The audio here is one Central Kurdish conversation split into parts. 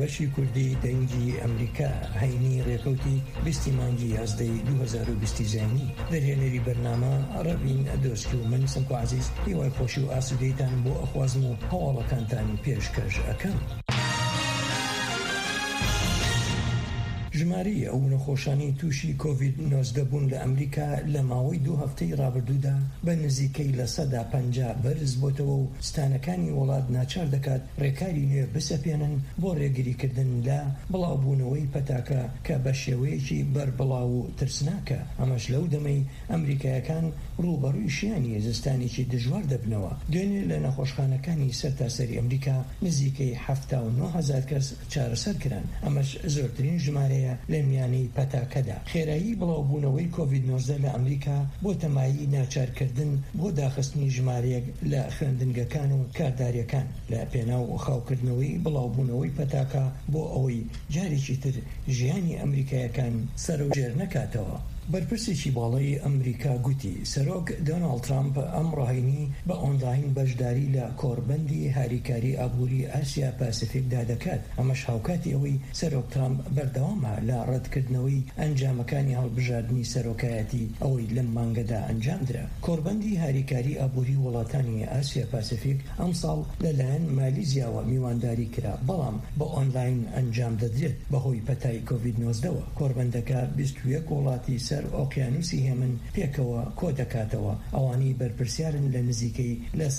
بەشی کوردی دەنگی ئەمریکا هەینی ڕێکەوتی 20 مانگی 2020 زێنی دەرهێنەری بەرنامە ڕەبین دۆسکی و من سمکو عزیز هیوای خۆشی و ئاسودەیتان بۆ ئەخوازم و هەواڵەکانتان پێشکەش ئەەکەم. ژماری ئەو نەخۆشانی تووشی کۆڤید-19 بوون لە ئەمریکا لە ماوەی 2 هەفتەی ڕابردوودا بە نزیکەی لە 150 بەرز بۆتەوە و ستانەکانی وڵات ناچار دەکات ڕێکاری نوێ بسەپێنن بۆ ڕێگریکردن لە بڵاوبوونەوەی پەتاکە کە بە شێوەیەکی بەربڵاو و ترسناکە. ئەمەش لەو دەمەی ئەمریکایەکان ڕوبەڕووی شیانی زستانێکی دژوار دەبنەوە. دوێنێ لە نەخۆشخانەکانی سەرتاسەری ئەمریکا نزیکەی 79,000 کەس چارەسەر کران. ئەمەش زۆرترین ژمارەیە لە میانەی پەتاکەدا. خێرایی بڵاوبوونەوەی کۆڤید-19 لە ئەمریکا بۆ تەمایی ناچارکردن بۆ داخستنی ژمارەیەک لە خوێندنگەکان و کارداریەکان لە پێناو خاوکردنەوەی بڵاوبوونەوەی پەتاکە بۆ ئەوەی جارێکی تر ژیانی ئەمریکایەکان سەرۆژێر نەکاتەوە. بەرپرسێکی باڵای ئەمریکا گوتی سەرۆک دۆناڵد ترامپ ئەم ڕاهێنی بە ئۆنلاین بەشداری لە کۆڕبەندی هاریکاری ئابووری ئاسیا پاسیفیکدا دەکات. ئەمەش هاوکاتی ئەوەی سەرۆک ترامپ بەردەوامە لە ڕەتکردنەوەی ئەنجامەکانی هەڵبژاردننی سەرۆکایەتی ئەوەی لەم مانگەدا ئەنجامدرا. کۆڕبەندی هاریکاری ئابووری وڵاتانی ئاسیا پاسیفیک ئەم ساڵ لەلایەن مالیزیاوە میوانداری کرا، بەڵام بە ئۆنلاین ئەنجام دەدرێت بەهۆی پەتای کۆڤید-19. کۆڕبەندەکە 21 وڵاتی ئۆقیانوسی هێمن پێکەوە کۆ دەکاتەوە. ئەوانی بەرپرسیارن لە نزیکەی لە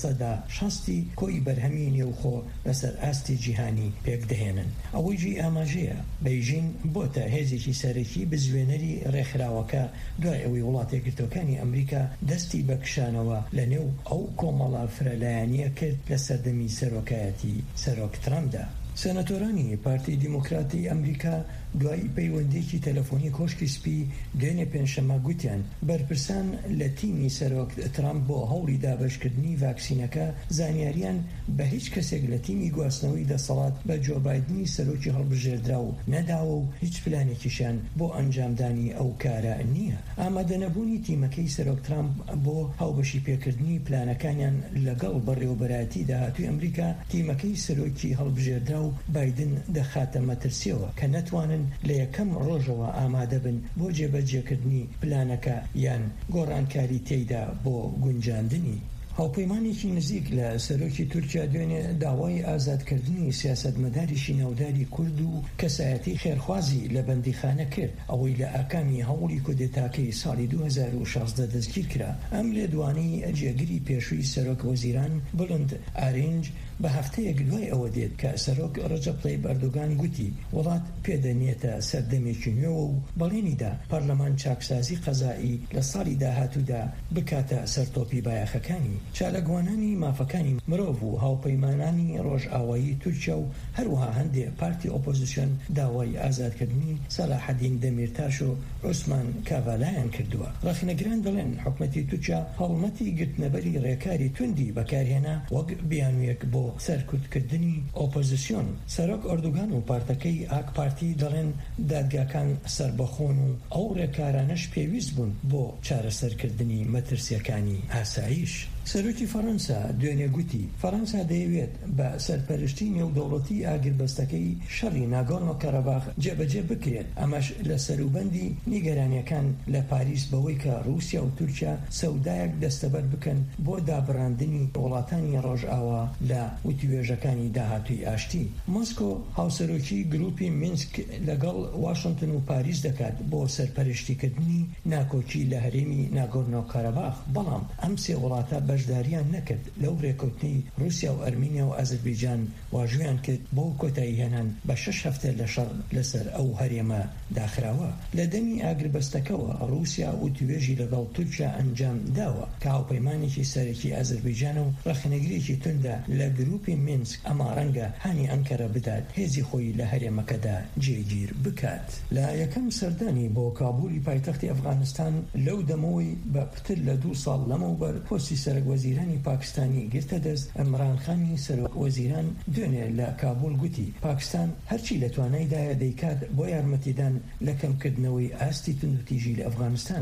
160 کۆی بەرهەمی نێوخۆ لەسەر ئاستی جیهانی پێک دەهێنن. ئەوەیجی ئاماژەیە بەیژین بۆتە هێزێکی سەرەکی بزوێنەری ڕێکخراوەکە دوای ئەوەی وڵاتە یەکگرتووەکانی ئەمریکا دەستی بەکشانەوە لە نێو ئەو کۆمەڵە فرەلایەنیە کرد لە سەردەمی سەرۆکایەتی سەرۆک ترامپدا. سەناتۆرانی پارتی دیموکراتی ئەمریکا دوای پەیوەندێکی تەلەفۆنی کۆشکی سپی دوێنێ پێنجشەمە گوتیان بەرپرسان لە تیمی سەرۆک ترامپ بۆ هەوڵی دابەشکردنی ڤاکسینەکە زانیاریان بە هیچ کەسێک لە تیمی گواستنەوەی دەسەڵات بە جۆ بایدنی سەرۆکی هەڵبژێردرا و نەداوە و هیچ پلانێکیشان بۆ ئەنجامدانی ئەو کارە نییە. ئامادەنەبوونی تیمەکەی سەرۆک ترامپ بۆ هاوبەشی پێکردنی پلانەکانیان لەگەڵ بەڕێوەبەرایەتی داهاتووی ئەمریکا تیمەکەی سەرۆکی هەڵبژێردرا و بایدن دەخاتە مەترسیەوە کە نەتوانن لە یەکەم ڕۆژەوە ئامادە بن بۆ جێبەجێکردنی پلانەکە یان گۆڕانکاری تێیدا بۆ گونجاندنی. هاوپەیمانێکی نزیک لە سەرۆکی تورکیا دوێنێ داوای ئازادکردنی سیاسەتمەداریشی ناوداری کورد و کەسایەتی خێرخوازی لە بەندیخانە کرد، ئەوەی لە ئاکامی هەوڵی کودێتاکەی ساڵی 2016 دەستگیر کرا. ئەم لێدوانەی ئەجێگری پێشووی سەرۆک وەزیران بڵند ئارێنج بە هەفتەیەک دوای ئەوە دێت کە سەرۆک ڕەجەب تەیب ئەردۆگان گوتی وڵات پێدەنێتە سەردەمێکی نوێوە و بەڵێنیدا پەرلەمان چاکسازی قەزایی لە ساڵی داهاتوودا بکاتە سەرتۆپی بایەخەکانی. چالەگوانانی مافەکانی مرۆڤ و هاوپەیمانانی ڕۆژئاوایی تورکیا و هەروەها هەندێک پارتی ئۆپۆزیسیۆن داوای ئازادکردنی سەلاحەدین دەمیرتاش و عوسمان کاڤالایان کردووە. ڕاخنەگران دەڵێن حکومەتی تورکیا هەڵمەتی گرتنەبەری ڕێکاری توندی بەکارهێنا وەک بیانوێک بۆ سەرکوتکردنی ئۆپۆزیسیۆن. سەرۆک ئەردوگان و پارتەکەی ئاک پارتی دەڵێن دادگاکان سەربەخۆن و ئەو ڕێکارانەش پێویست بوون بۆ چارەسەرکردنی مەترسیەکانی ئاسایش. سەرۆکی فەڕەنسا دوێنێ گوتی فەڕەنسا دەیەوێت بە سەرپەرشتی نێودەوڵەتی ئاگربەستەکەی شەڕی ناگۆرنۆ کەرەباخ جێبەجێ بکرێت. ئەمەش لە سەروبەندی نیگەرانیەکان لە پاریس بەوەی کە رووسیا و تورکیا سەودایەک دەستەبەر بکەن بۆ دابڕاندنی وڵاتانی ڕۆژئاوا لە وتیوێژەکانی داهاتووی ئاشتی. مۆسکۆ هاوسەرۆکی گروپی مینسک لەگەڵ واشنگتن و پاریس دەکات بۆ سەرپەرشتیکردنی ناکۆکی لە هەرێمی ناگۆرنۆ کەرەباخ، بەڵام ئەم سێ وڵاتە بەشداریان نەکرد لەو ڕێکەوتنی رووسیا و ئەرمینیا و ئازەربایجان واژویان کرد بۆ کۆتایی هێنان بە 6 هەفتە لە شەڕ لەسەر ئەو هەرێمە داخراوە. لە دەمی ئاگربەستەکەوە رووسیا وتیوێژی لەگەڵ تورکیا ئەنجام داوە کە هاوپەیمانێکی سەرەکی ئازەربایجان و ڕەخنەگرێکی توندە لە گروپی مینسک ئەما ڕەنگە هانی ئەنکەرە بدات هێزی خۆی لە هەرێمەکەدا جێگیر بکات. لە یەکەم سەردانی بۆ کابولی پایتەختی ئەفغانستان لەو دەمەوەی بە پتر لە 2 ساڵ لەمەوبەر پۆستی سەرۆک وەزیرانی پاکستانی گرتە دەست. ئەمران خانی سەرۆک وەزیران دوێنێ لە کابول گوتی پاکستان هەرچی لە توانایدایە دەیکات بۆ یارمەتیدان لە کەمکردنەوەی ئاستی توندوتیژی لە ئەفغانستان.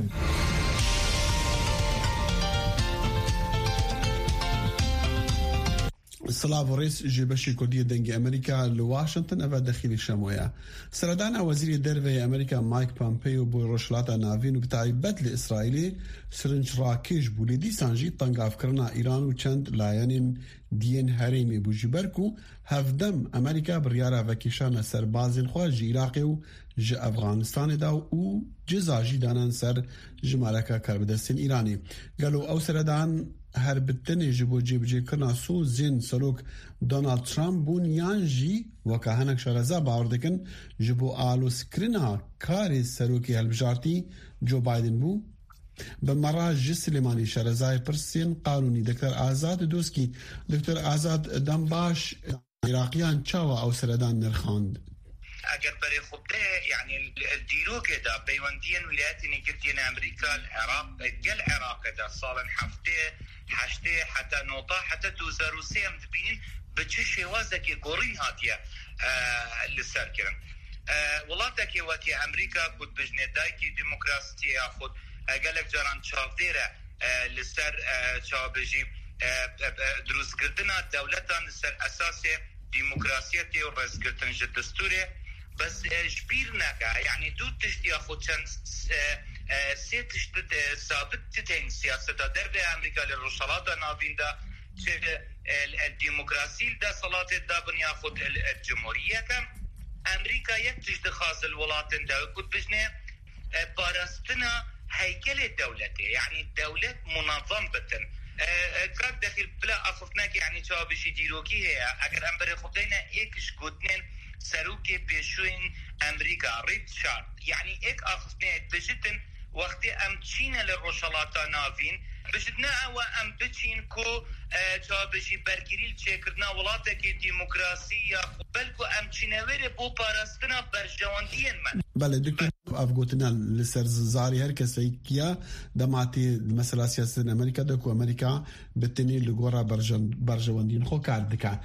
سلاف رئيس جبشي كردية دنجي أمريكا لواشنطن أبا دخيل شمويا سردانا وزير درفي أمريكا مايك بامبيو بو روشلاتا نافين وبتعيبات لإسرائيلي سرنج راكيش بولي دي سانجي طنقاف كرنا إيران وچند لايانين دين هريمي بو جبركو هفدم أمريكا بريارا وكيشان سربازين خواه جي إراقي و جي أفغانستان دا و جزا جي دانان سر جمالكا كربدستين إيراني قالوا أو سردان هر بتنی جبو جیب جی کرنا سو زین سلوک دونالد ترامپ بون یان جی وکا هنک شرزا باور دکن جبو آلو سکرنا کاری سلوکی هلبجارتی جو بایدن بو بمرا جی سلیمانی شرزای پرسین قانونی دکتر آزاد دوسکی دکتر آزاد دنباش عراقیان چاوا او سردان نرخاند اگر برای خبده يعني الديروك دا بيوندين ولايات نيجرتين امريكا العراق قل عراق دا صالن حشته حتى نوطا حتى 2003 مدبينين بتشي وازكي قورين هاتيا لسر كرن ولاتك واتي امريكا كنت بجنه دايكي ديمقراطيه ياخذ قالك جران تشافديره لسر تشابجي دروس كردنا دولتان لسر اساسي ديمقراطيه ورزقتن الدستوري بس جبيرنا يعني دو تشتي اخذ سي تشتي ثابت تتين سياسه درب امريكا للرشالات نافين دا الديمقراطيه دا صلاه دا بن ياخذ الجمهوريه كم امريكا يكتشد خاص الولايات دا كنت بجنه باراستنا هيكل الدوله يعني الدوله منظم بتن كان داخل بلا اخفتناك يعني شابشي ديروكي هي اگر امبر خدينا ايكش قدنين سروكي بيشوين امريكا ريتشارد يعني ايك اخفتنا بجتن وقت ام تشينا للرشالات نافين بجتنا او ام بتشين كو شابشي برگيريل چكرنا ولاتك ديمقراطيه بلكو ام تشيناوير بو باراستنا برجواندين من بله دكتور افغوتنا لسر زاري هر کسی کیا دماتی مثلا سیاست امریکا دکو امریکا بتنی لگورا برجواندین خو کارد دکان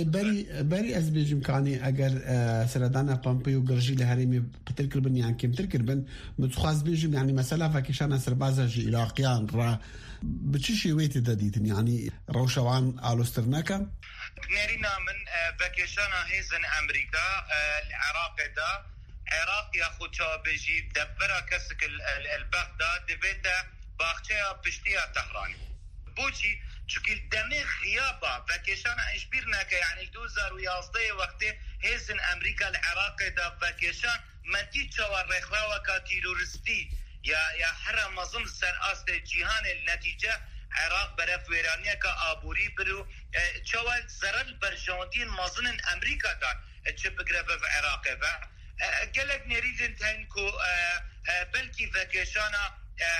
لبری از بیجم کانی اگر سردانا پامپیو گرجی لهرمی بترکر بن يعني كم تركر بن متخاز بيجم يعني مثلا فكيشان سربازا جي عراقيان را بتشي ويت دديتن يعني روشوان الوسترناكا نرينا من فكيشانا هيزن امريكا العراق دا عراق ياخد شابجي دبرا كسك البغداد دبيتا باخشيا بشتيا تهران بوشي شكل دمي غيابا فكيشانا اشبيرناك يعني 2011 وقت هيزن امريكا العراق دا فكيشان منتي شوار رخلاوة كتيرورستي يا حرم مظن سر أصل جهان النتيجة عراق برف ويرانيا كابوري برو شوال زرل برجاندين مظن امريكا دا تشبقرب في عراق قالك نريد انتهنكو بلكي فكيشانا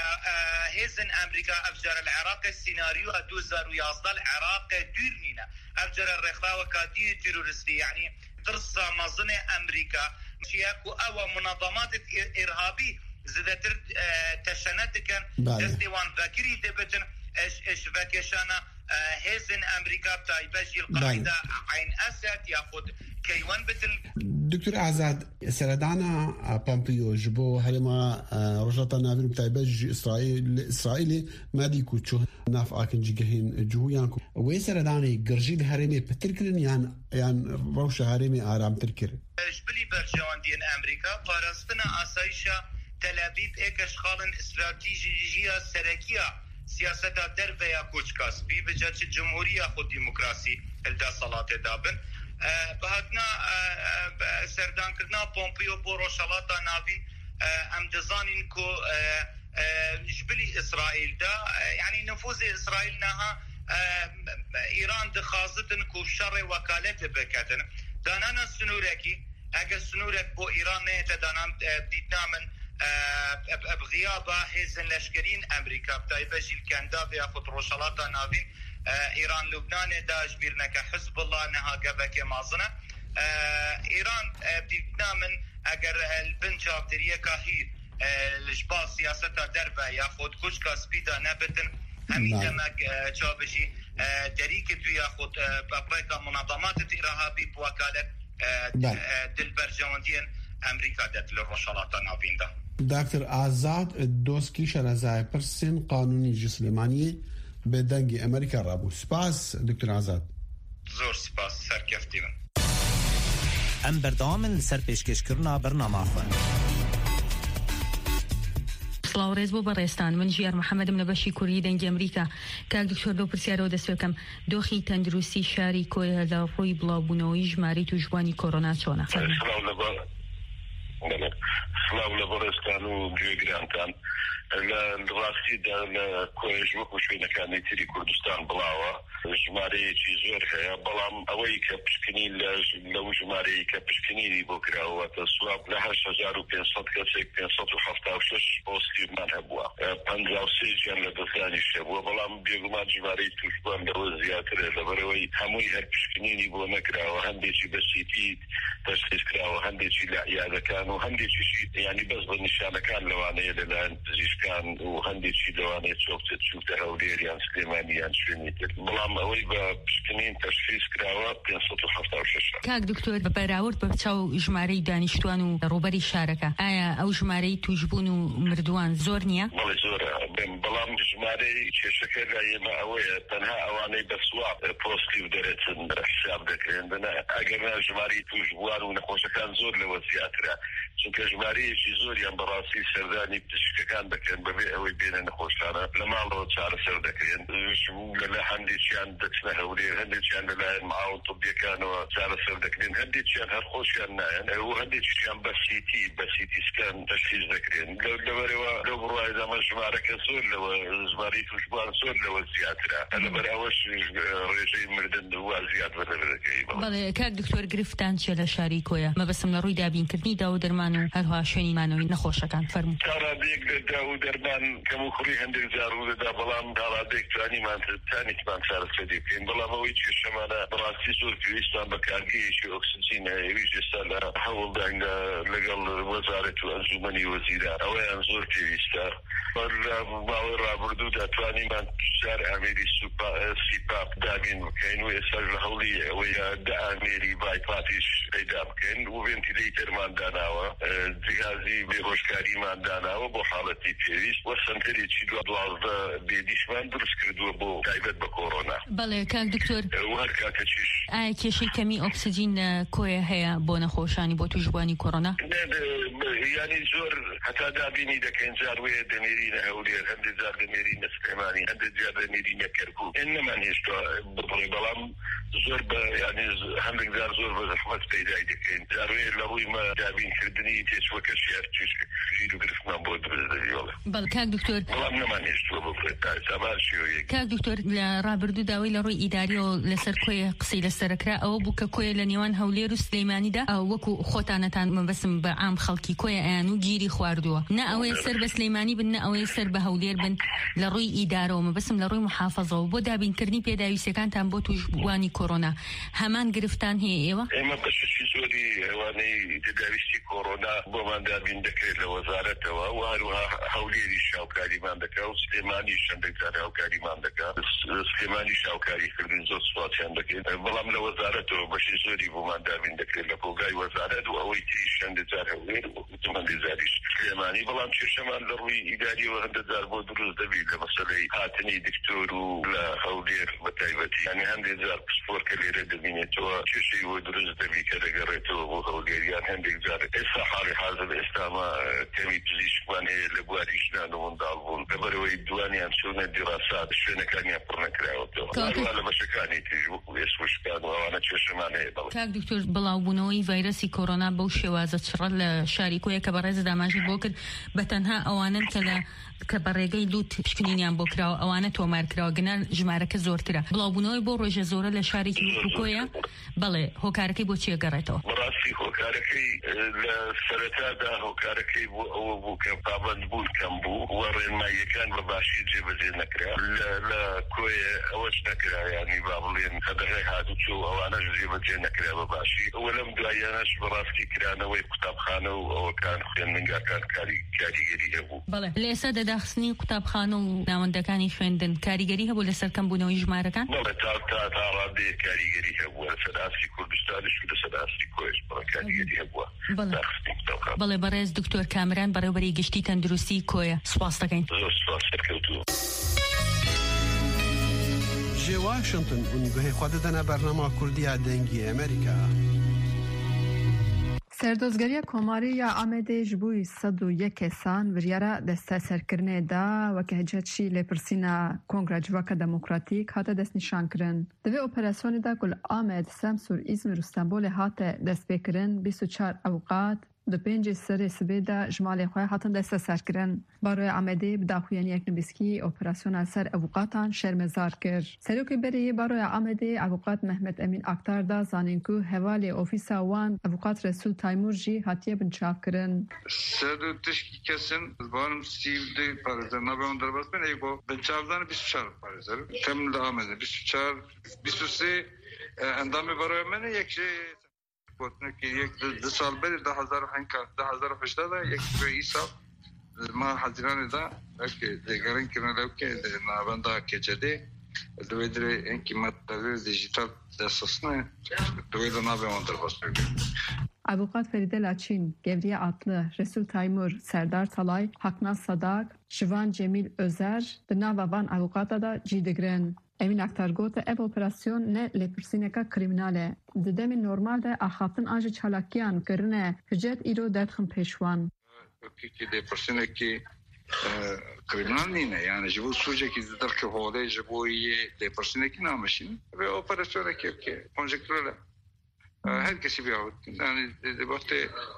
هيزن امريكا افجر العراق السيناريو 2011 العراق ديرنينا افجر الرخلاوة كادي تيرورستي يعني قرصة مظن امريكا شياكو او منظمات ارهابي زدتر تشنتكن دستيوان فاكري دبتن اش فاكيشانا هيزن امريكا بتاعي بجي القاعدة عين اسد ياخد كيوان بتل دكتور اعزاد سردانا بامبيو جبو هلما رجلتا نافين بتاعي بجي اسرائيلي ما ديكو تشو ناف اكن جيهين جويانكو وي سرداني قرجيل هرمي بتركرن يعني روشة هرمي آرام تركر جبلي برجوان دين امريكا فارستنا اسايشا تل ابيب ايك اشغال استراتيجية سركية سياسة دربيا كوش كاسبي بجاتش الجمهورية خود ديمقراسي الدا صلاة دابن بهاتنا سردان كرنا بومبيو بورو شلاطة نافي ام دزانين كو جبلي اسرائيل دا يعني نفوذ اسرائيل نها ايران دخازتن كو شر وكالة بكاتن دانانا سنوركي اگه سنورك بو ايران نهتا دانام بديتنا من بغيابة هيزن لشكرين امريكا بتاعي بجي الكندا بياخد روشالاتا نافين ايران لبنان داش بيرنك حزب الله نها قبك مازنة ايران بديتنا من اگر البنجاب دريكا هي الجبال سياستها دربا ياخد كشكا سبيدا نبتن همين دمك جابجي دريكة ياخد بابريكا منظمات ارهابي بوكالة دلبرجواندين امريكا دت للرشالات نافين ده دكتور آزاد دوسكي شرزاي برسن قانوني جسلماني بدنجي امريكا رابو سباس دكتور آزاد زۆر سپاس سەرکەفتی من. ئەم بەردەوامن لەسەر پێشکەشکردنا بەرنامەخۆ. سڵاو ڕێز بۆ بەڕێستان، من ژیار محەممەدم لە بەشی کوردی دەنگی ئەمریکا. کاک دکتۆر لەو پرسیارەوە دەستێکم دۆخی تەندروستی شاری کۆیە لە ڕووی بڵاوبوونەوەی ژمارەی توشبوانی کۆرۆنا چۆنە؟ سڵاو لە بەڕێستان و گوێگرانتان. لە ڕاستیدا لە کۆیژ وەکو شوێنەکانی تری کوردستان بڵاوە ژمارەیەکی زۆر هەیە، بەڵام ئەوەی کە پشکنی لەو ژمارەیە کە پشکنینی بۆ کراوەتە سواب لە 8500 کەسێک 576 پۆزتیڤمان هەبووە، 53 گیان لە دەستانی شەبووە، بەڵام بێگومان ژمارەی توشبوان لەوە زیاترە لەبەرەوەی هەمووی هەر پشکنینی بۆ نەکراوە، هەندێکی بە سیتی تەشخیص کراوە، هەندێکی لە عیادەکان و هەندێکیشی یعنی بەس بە نیشانەکان لەوانەیە لەلایەن پزیشکان و هەندێکی لەوانەیە چوتە هەولێر یان سلێمانی یان شوێنی تر، بەڵام ئەوەی بە پشکنین تەشخیص کراوە 576. کاک دکتۆر بە بەراورد بە چاو ژمارەی دانیشتوان و ڕوبەری شارەکە، ئایا ئەو ژمارەی توشبوون و مردووان زۆر نییە؟ بەڵێ زۆرە، بەڵام ژمارەی کێشەکە لە ئێمە ئەوەیە تەنها ئەوانەی بە سواب پۆزتیڤ دەرێتن حساب دەکرێن، ئەگەرنا ژمارەی توشبوان و نەخۆشەکان زۆر لەوە زیاترە، چونکە ژمارەیەکی زۆریان بەڕاستی سەردانی پزیشکەکان دەکەن بەبێ ئەوەی بێنە نەخۆشانە لە ماڵەوە چارەسەر دەکرێن، لە هەندێکیان دەچنە هەولێر، هەندێکیان لەلایەن معاون طبیەکانەوە چارەسەر دەکرێن، هەندێکیان هەر خۆشیان نایەن و هەندێکیان بە سیتی سکان تەشخیص دەکرێن. لەبەرەوە لەو بڕوایدا ئەمە ژمارەکە زۆر لەوە ژمارەی توشبوان زۆر لەوە زیاترە، لەبەر ئەوەش ڕێژەی مردن وا زیات بەدەبێتەکەی. بەڵێ کاک دکتۆر گرفتان چێ لە شاری کۆیە مەبەستم لە ڕووی دابینکردنی داو و دەرمان و هەروها شوێنی مانەوەی نەخۆشەکان فەرموو. تاڕادێک لە داو و دەرمان کەم و خوڕی هەندێک جار ڕوودەدا، بەڵام تاڕادێک توانیمان چارەسەری بکەین، بەڵام ئەوەی کێشەمانە بەڕاستی زۆر پێویستان بە کارگەیەکی ئۆکسجین هەیەویش ئێستا لە هەوڵدانگە لەگەڵ وەزارەت و ئەنجومەنی وەزیران ئەوەیان زۆر پێویستە. لە ماوەی ڕابردوودا توانیمان 4 ئامێری سیپاپ دابین بکەین و ئێستا لە هەوڵی ئەوەی 10 ئامێری بایپاتیش پەیدا بکەین و ڤێنتیلەیتەرمان داناوە، جیهازی بێهۆشکاریمان داناوە بۆ حاڵەتی پێویست، وە سەنتەرێکی 12 بێدیشمان دروست کردووە بۆ تایبەت بە کۆڕۆنا. بەڵێ کاک دکتۆر هەر کاتەچیش ئایا کێشەی کەمی ئۆکسجین لە کۆیە هەیە بۆ نەخۆشانی بۆ توشبوانی کۆڕۆنا؟ یعنی زۆر هەتا دابینی دەکەین جار وەیە دەمێرینە هەولێر، هەندێک جار دەمێرینە سلێمانی، هەندێک جار دەمێرینە کەرکووک، ئێنەمان هێشتا بڵێ، بەڵام زۆر بە یعنی هەندێک جار زۆر بە زەحمەت پەیدای دەکەین، جار وەیە لە ڕووی مە دابینکردنی تێچوەکەشی هەرچیش ژیر و گرفتمان بۆ دروست دەبیوەڵە. بەڵێ کاک دکتۆر بەڵام نەمان هێشتووە بفرێت تا ئێستا شێوەیەک. کاک دکتۆر لە ڕابردوو داوای لە ڕووی ئیداریەوە لەسەر کۆیە قسەی لەسەرکرا، ئەوە بوو کە کۆیە لە نێوان هەولێر و سلێمانیدا وەکو خۆتانەتان مەبەسم بە عام خەڵکی کۆیە ئەیان و گیری خواردووە، نە ئەوەیە سەر بە سلێمانی بن نە ئەوەیە سەر بە هەولێر بن، لە ڕووی ئیدارەوە مەبەسم لە ڕووی محافەزەوە بۆ دابینکردنی پێداویستەکانتان بۆ توشبوانی کۆڕۆنا هەمان گرفتان هەیە ئێوە؟ ئێمە بەشی زۆری ئەوانەی پێداویستی کۆڕۆنا بۆمان دابین دەکرێت لە وەزارەتەوە و هەروها هەولێری شاوکاریمان دەکا و سلێمانی هەندێک جار هاوکاریمان دەکا، سلێمانی شاوکاریکردن زۆر سوپاسیان دەکەین، بەڵام لە وەزارەتەوە بەشی زۆری بۆمان دابین دەکرێت لە کۆگای وەزارەت و ئەوەی تریش هەندێک جار هەولێر و هەندێک جاریش سلێمانی، بەڵام کێشەمان لە ڕووی ئیداریەوە هەندێک جار بۆ دروست دەبێت لە مەسەلەی هاتنی دکتۆر و لە هەولێر بەتایبەتی، یعنی هەندێک جار پسپۆرکە لێرە دەبینێتەوە کێشەی بۆ دروست دەبێت کە دەگەڕێتەوە بۆ هەولێریان، هەندێک جار ئێستا حاڵی حاضر ئێستامە کەمی پزیشکمان هەیە لە بواری ژنان و منداڵ بوون، لەبەرەوەی دوانیان چوونە دیراسات شوێنەکانیان پڕ نەکراوەتەوە، هەروە لە بەشەکانی تریش وەکو ئێسوشکان و ئەوانە کێشەمان هەیە. کاک دکتۆر بڵاوبوونەوەی ڤایرەسی کۆڕۆنا بەو شێوازە چڕە لە شاری کۆیە کە بەڕێز داماژی بۆ کرد بە تەنها ئەوانن کە بە ڕێگەی لوت پشکنینیان بۆ کراوە ئەوانە تۆمارکراوە، گەنە ژمارەکە زۆرترە. بڵاوبوونەوەی بۆ ڕۆژە زۆرە لە شارێکی کۆیە، بەڵێ هۆکارەکەی بۆ چیە گەڕێتەوە؟ بەڕاستی هۆکارەکەی لە سەرەتادا هۆکارەکەی بۆ ئەوە بوو کە پابەند بوون کەم بوو و ڕێنماییەکان بەباشی جێبەجێ نەکرا، لە کۆیە ئەوەش نەکرا، یعنی با بڵێن خەدەغی هاتوچۆ ئەوانەش جێبەجێ نەکرا بەباشی، ئەوە لەم دوایانەش بەڕاستی کرانەوەی قوتابخانە و ئەوەکان خوێندنگاکان کاریگەری هەبوو. بەڵێ لە ئێستا دەداخستنی قوتابخانە و ناوەندەکانی خوێندن کاریگەری هەبوو لەسەر کەمبوونەوەی ژمارەکان؟ بەڵێ تا ڕادەیە کاریگەری هەبووە لەسەر ئاستی کوردستانیش و لەسەر ئاستی کۆیش کاریگەری هەبووە. بەڵێ بەڕێز دکتۆر کامران بەڕێوەبەری گشتی تەندروستی کۆیە سوپاس دەکەین. زۆر سوپاس. بجي واشنطن ونگوه خوددنا برنامه کردی دنگی امریکا. سردوزگری کماری یا آمده جبوی 101 سان وریارا دسته سرکرنه دا و که هجتشی لپرسینا کنگره جواک دموکراتیک هاته دست نشان کرن. دوی اپراسیونی دا کل آمد سمسور ازمیر و استانبول هاته دست بکرن 24 اوقات دو 5 سر سبیده جمال خواه هاتن دست سر کرن. باروی آمده بداخویانی یک نبیسکی اپراسیون سر اوقاتان شرمزار کر. سریوکی بری باروی آمده اوقات محمد امین اکتار دا زانینکو حوالی اوفیسا وان اوقات رسول تایمور جی هاتیه بنچاف کرن. سردو تشکی کسن بانم سیوده پارزر نبایم در باز بین ایگو بنچاف دانه 24 پارزر کم دا آمده 24 23 اندامی باروی منه یک شی گفتن که یک دو سال بعد 2018 یک سال ما حاضرانه دا که دیگران کنن لو که نابنده کجده دوی در این قیمت دیجیتال دسترسنه دوی در نابه من در باز بگیم. ابوقات فریده لاچین، گوری عطله، رسول تایمور، سردار طلای، حقناس صداق، شوان جمیل ازر در ناوان ابوقات دا جیدگرن. امین اکتر گوته او اپراسیون نه لپرسینکا کریمناله. ددمی نورمال ده آخافتن آنج چالاکیان کرنه هجت ایرو دادخم پیشوان. که لپرسینکی کریمنال نینه یعنی جبو سوژه که در که حاله جبوی لپرسینکی نامشین و اپراسیون که کنجکتوره هر کسی بیاود یعنی وقت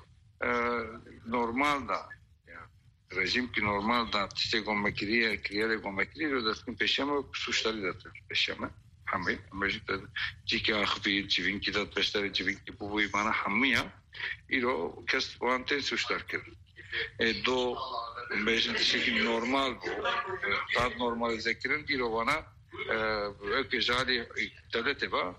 نورمال ده رژیم که نورمال دا تیسته گمکریه کریال گمکری رو دستیم پیشمه و سوشتاری داد پیشمه همه امروزی داد جی که آخفی جیوین که داد بشتر جیوین که بوی مانا همه ای رو کس وانته سوشتار کرد دو بیشن تیسته که نورمال بو داد نورمالیزه کرن ای رو وانا که جالی دلته با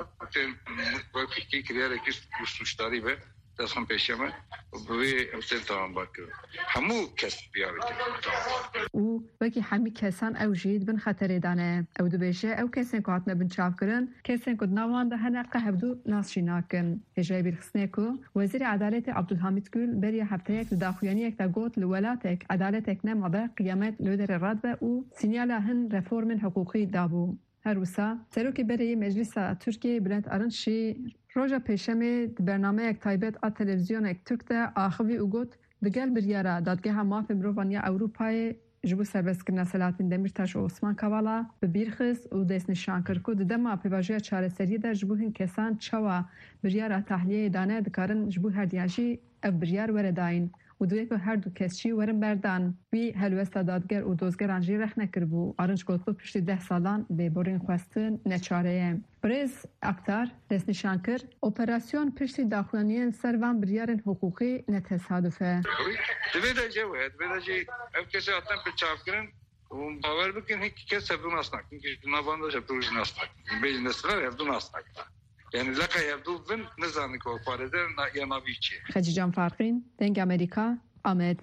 که کریال که سوشتاری به دستم پیشمه بوی امسال تمام باکر همو کس بیاره او وکی همی کسان او جید بن خطری دانه او دو بیشه او کسین که هاتنه بن چاف کرن کسین که نوان ده هنه قهبدو ناسشی ناکن هجای بیرخصنه که وزیر عدالت عبدالحمید گل بری هفته یک داخویانی یک دا گوت لولاتک عدالتک نما به قیامت لودر راد به او سینیالا هن رفورم حقوقی دابو هروسا سروکی بری مجلس ترکیه بلند ارنشی روزا پیشمی برنامه یک تایبت آ تلویزیون یک ترک ده آخوی اوگوت دگل بریاره دادگاه مافی مروانیا اروپای جبو سربست کرنا سلاطین دمیرتاش و عثمان کوالا به بیرخص و دست نشان کرد که دما پیواژه چاره سری ده جبو هن کسان چوا بریاره تحلیه دانه دکارن جبو هر دیاجی اف بریار ورداین و دوی که هر دو کسچی ورن بردان وی هلوستا دادگر و دوزگر انجی رخ نکربو آرنج گلتو پشتی 10 سالان به بورین خواستن نچاره برز اکتر دست نشان کرد اپراسیون پشتی داخلانیان سروان بریارن حقوقی نتصادفه دوی دا جوه دوی دا جی اف کسی آتن پر چاپ کرن و باور بکن هیچ کس سبدو ناسناک که نابانده سبدوش ناسناک بیج نسلر هفدو ناسناک یعنی لکه هفدو بن نزانی که پارده یا نابی چیه خجی جان فارقین دنگ امریکا آمد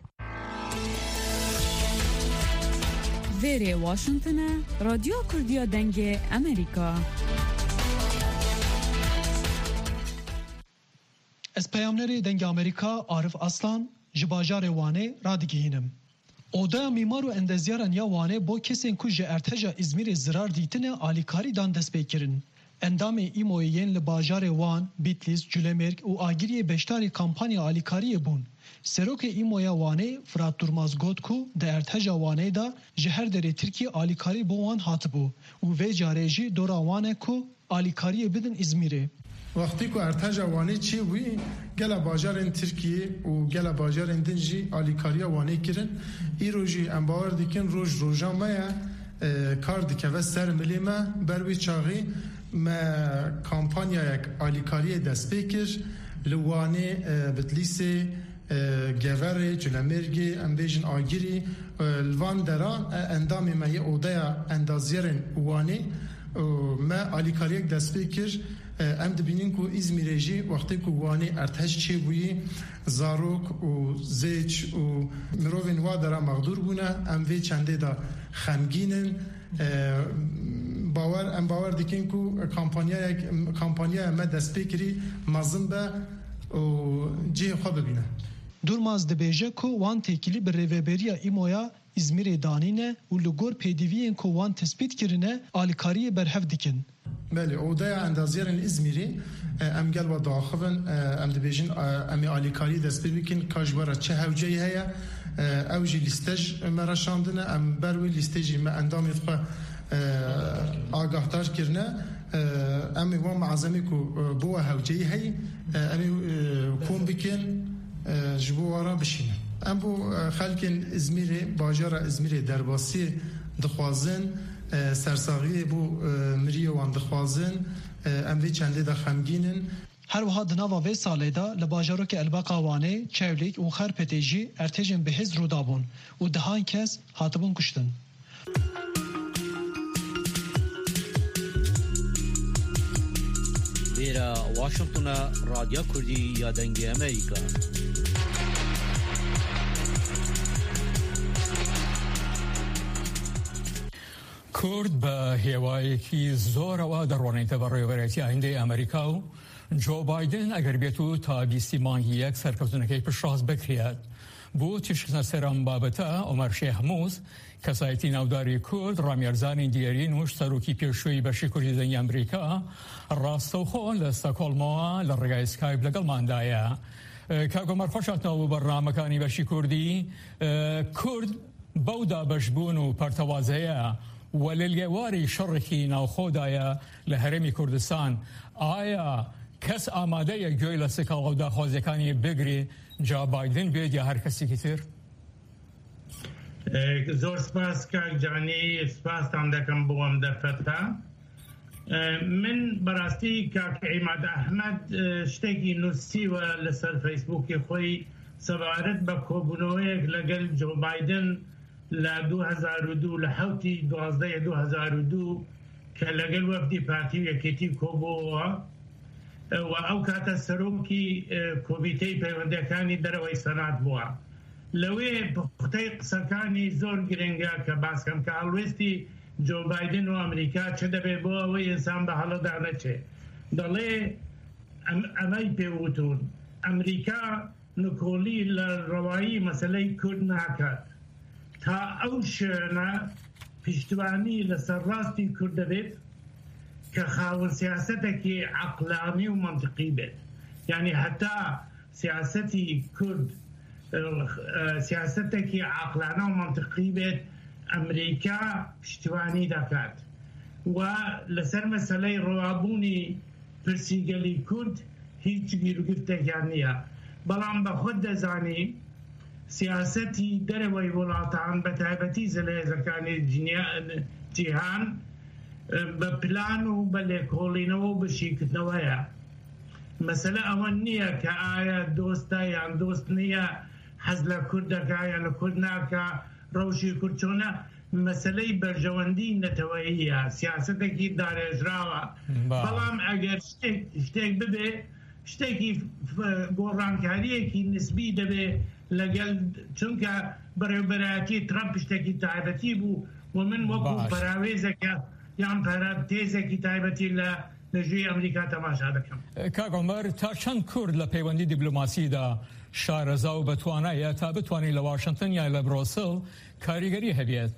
ویری واشنطن رادیو کردیا دنگ امریکا از پیامنری دنگ امریکا عارف اصلان جباجار وانه را دیگهینم. اودا میمار و اندزیاران یا وانه با کسین کج ارتجا ازمیر زرار دیتنه آلیکاری دان دست بکرن. اندام ایمویین لباجار وان، بیتلیس، جولمرک و آگیری بشتاری کامپانیا آلیکاری بون. سروک ایمویا وانه فرات درماز گوت کو ده ارتجا وانه دا جهر دری ترکی آلیکاری بو وان هاتبو و وی جارجی دورا وانه کو آلیکاری بدن ازمیره. وقتی که ارتجا وانه چی وی گل باجار ترکیه و گل باجار دنجی آلیکاری وانه کرن ای روزی انبار دیکن روزا مایا کار دیکه و سر ملی ما بروی چاقی ما کامپانیا یک آلیکاری دست بکر لوانه بتلیسه گوره جلمرگی امبیجن آگیری الوان دران اندامی ما یه اوده اندازیرن وانه ما آلیکاری یک دست بکر ام دبینین که ازمیرجی وقتی که وانه ارتش چی بویی زاروک و زیچ و مروین وادرا مغدور بونه ام وی چنده دا خمگینن باور دیکن که کامپانیا ما دست بکری مازن به و جه خواه ببینه Durmaz dibêje ku wan têkilî bi rêveberiya îmoya İzmirê danîne û li gor pêdiviyên ku wan tespît kirine alîkariyê berhev dikin. بله اودaya endaziyarên İzmirî em gel ve daxivin em dibêjin em ê alîkarî dest pê bikin ka ji were çi hewceyê heye ew jî lîstej me reşandine em ber wê lîstê jî me endamê xwe agahdar kirine em ê wan meazemê ku bo we hewceyî heye em ê kom bikin ji bo wara bişînin. Em bu xelkên İzmirê bajara İzmirê derbasî dixwazin sersaxiyê bû miriyê wan dixwazin em vê çendê de xemgînin. Her wiha di nava vê salê da li bajarokê Elbeqa Wanê, Çewlêk û Xerpetê jî ertêjên bihêz rûdabûn û dihan kes hatibûn kuştin. Vêra Washingtona Radya Kurdî ya Dengê Amerîka. کورد بە هێوایەکی زۆرەوە دەڕۆنێتە بە ڕێوەبەرێتی ئایندەی ئەمریکا و جۆ بایدن ئەگەر بێت و تا 20 مانگی یەک سەرکەوتنەکەی پشتڕاست بکرێت. بۆ تیشکنە سەرم بابەتە ئۆمەر شێحموز کەسایەتی ناوداری کورد ڕامیێرزانی دیێرین و سەرۆکی پێشووی بەشی کوردی دەنگی ئەمریکا ڕاستەوخۆ لە ستۆکۆڵمەوە لە ڕێگای سکایپ لەگەڵماندایە. کاگۆمەر خۆشاتنەوە بۆ بەرنامەکانی بەشی کوردی. کورد بەودا بەشبوون و پەرتەوازەیە و لە لێواری شەڕێکی ناوخۆدایە لە هەرێمی کوردستان. ئایا کەس ئامادەیە گوێی لە سکاڵ و داخوازیەکانی بگری جا بایدن بێت یا هەر کەسێکی تر؟ زۆر سپاس کاکجانی، سپاسان دەکەم بۆ ئەم دەرفەتە. من بەڕاستی کاک عیماد ئەحمەد شتێکی نووسیوە لەسەر فەیسبووکی خۆی سەبارەت بە کۆبوونەوەیەک لەگەڵ جۆ بایدن لە 2002 لە 7/12/2002 کە لەگەڵ وەفدی پارتی و یەکێتی کۆبووەوە و ئەو کاتە سەرۆکی کۆمیتەی پەیوەندیەکانی دەرەوەی سەنات بووە. لەوێ پختەی قسەکانی زۆر گرنگە کە باسکەم کە هەڵوێستی جۆ بایدن و ئەمریکا چه دەبێت بۆ ئەوەی ئینسان بە هەڵەدا نەچێ. دەڵێ ئەمەی پێوتون ئەمریکا نکۆلی لە ڕەوایی مەسەلەی کورد ناکات تا ئەو شوێنە پشتوانی لەسەر ڕاستی کورد دەبێت کە خاوەن سیاسەتێکی عەقلانی و منطقی بێت. یعنی هەتا سیاسەتی کورد سیاسەتێکی عەقلانە و منطقی بێت ئەمریکا پشتوانی دەکات و لەسەر مەسەلەی ڕەوابوونی پرسیگەلی کورد هیچ گیرگفتێکیان نییە. بەڵام بە خۆت دەزانی سیاسەتی دەرەوەی وڵاتان بە تایبەتی زەلێزەکانی جیهان بە پلان و بە لێکۆڵینەوە و بەشیکردنەوەیە. مەسەلە ئەوە نییە کە ئایا دۆستە یان دۆست نییە، حەز لە کوردەکە یان لە کورد ناکە، ڕەوشی کورد چۆنە. مەسەلەی بەرژەوەندی نەتەوەییە، سیاسەتێکی دارێژراوە. بەڵام ئەگەر شتێک ببێ شتێکی گۆڕانکاریەکی نسبی دەبێ لەگەڵ، چونکە بەڕێوەبەرایەتی ترامپ شتێکی تایبەتی بوو و من وەکو پەراوێزێکە یان پەرانتێزێکی تایبەتی لە نەژووی ئەمریکا تەماشا دەکەم. کاگۆمەر تا چەند کورد لە پەیوەندی دیبلۆماسیدا شارەزا و بەتوانایە تا بتوانین لە واشنگتن یا لە برۆسل کاریگەری هەبێت؟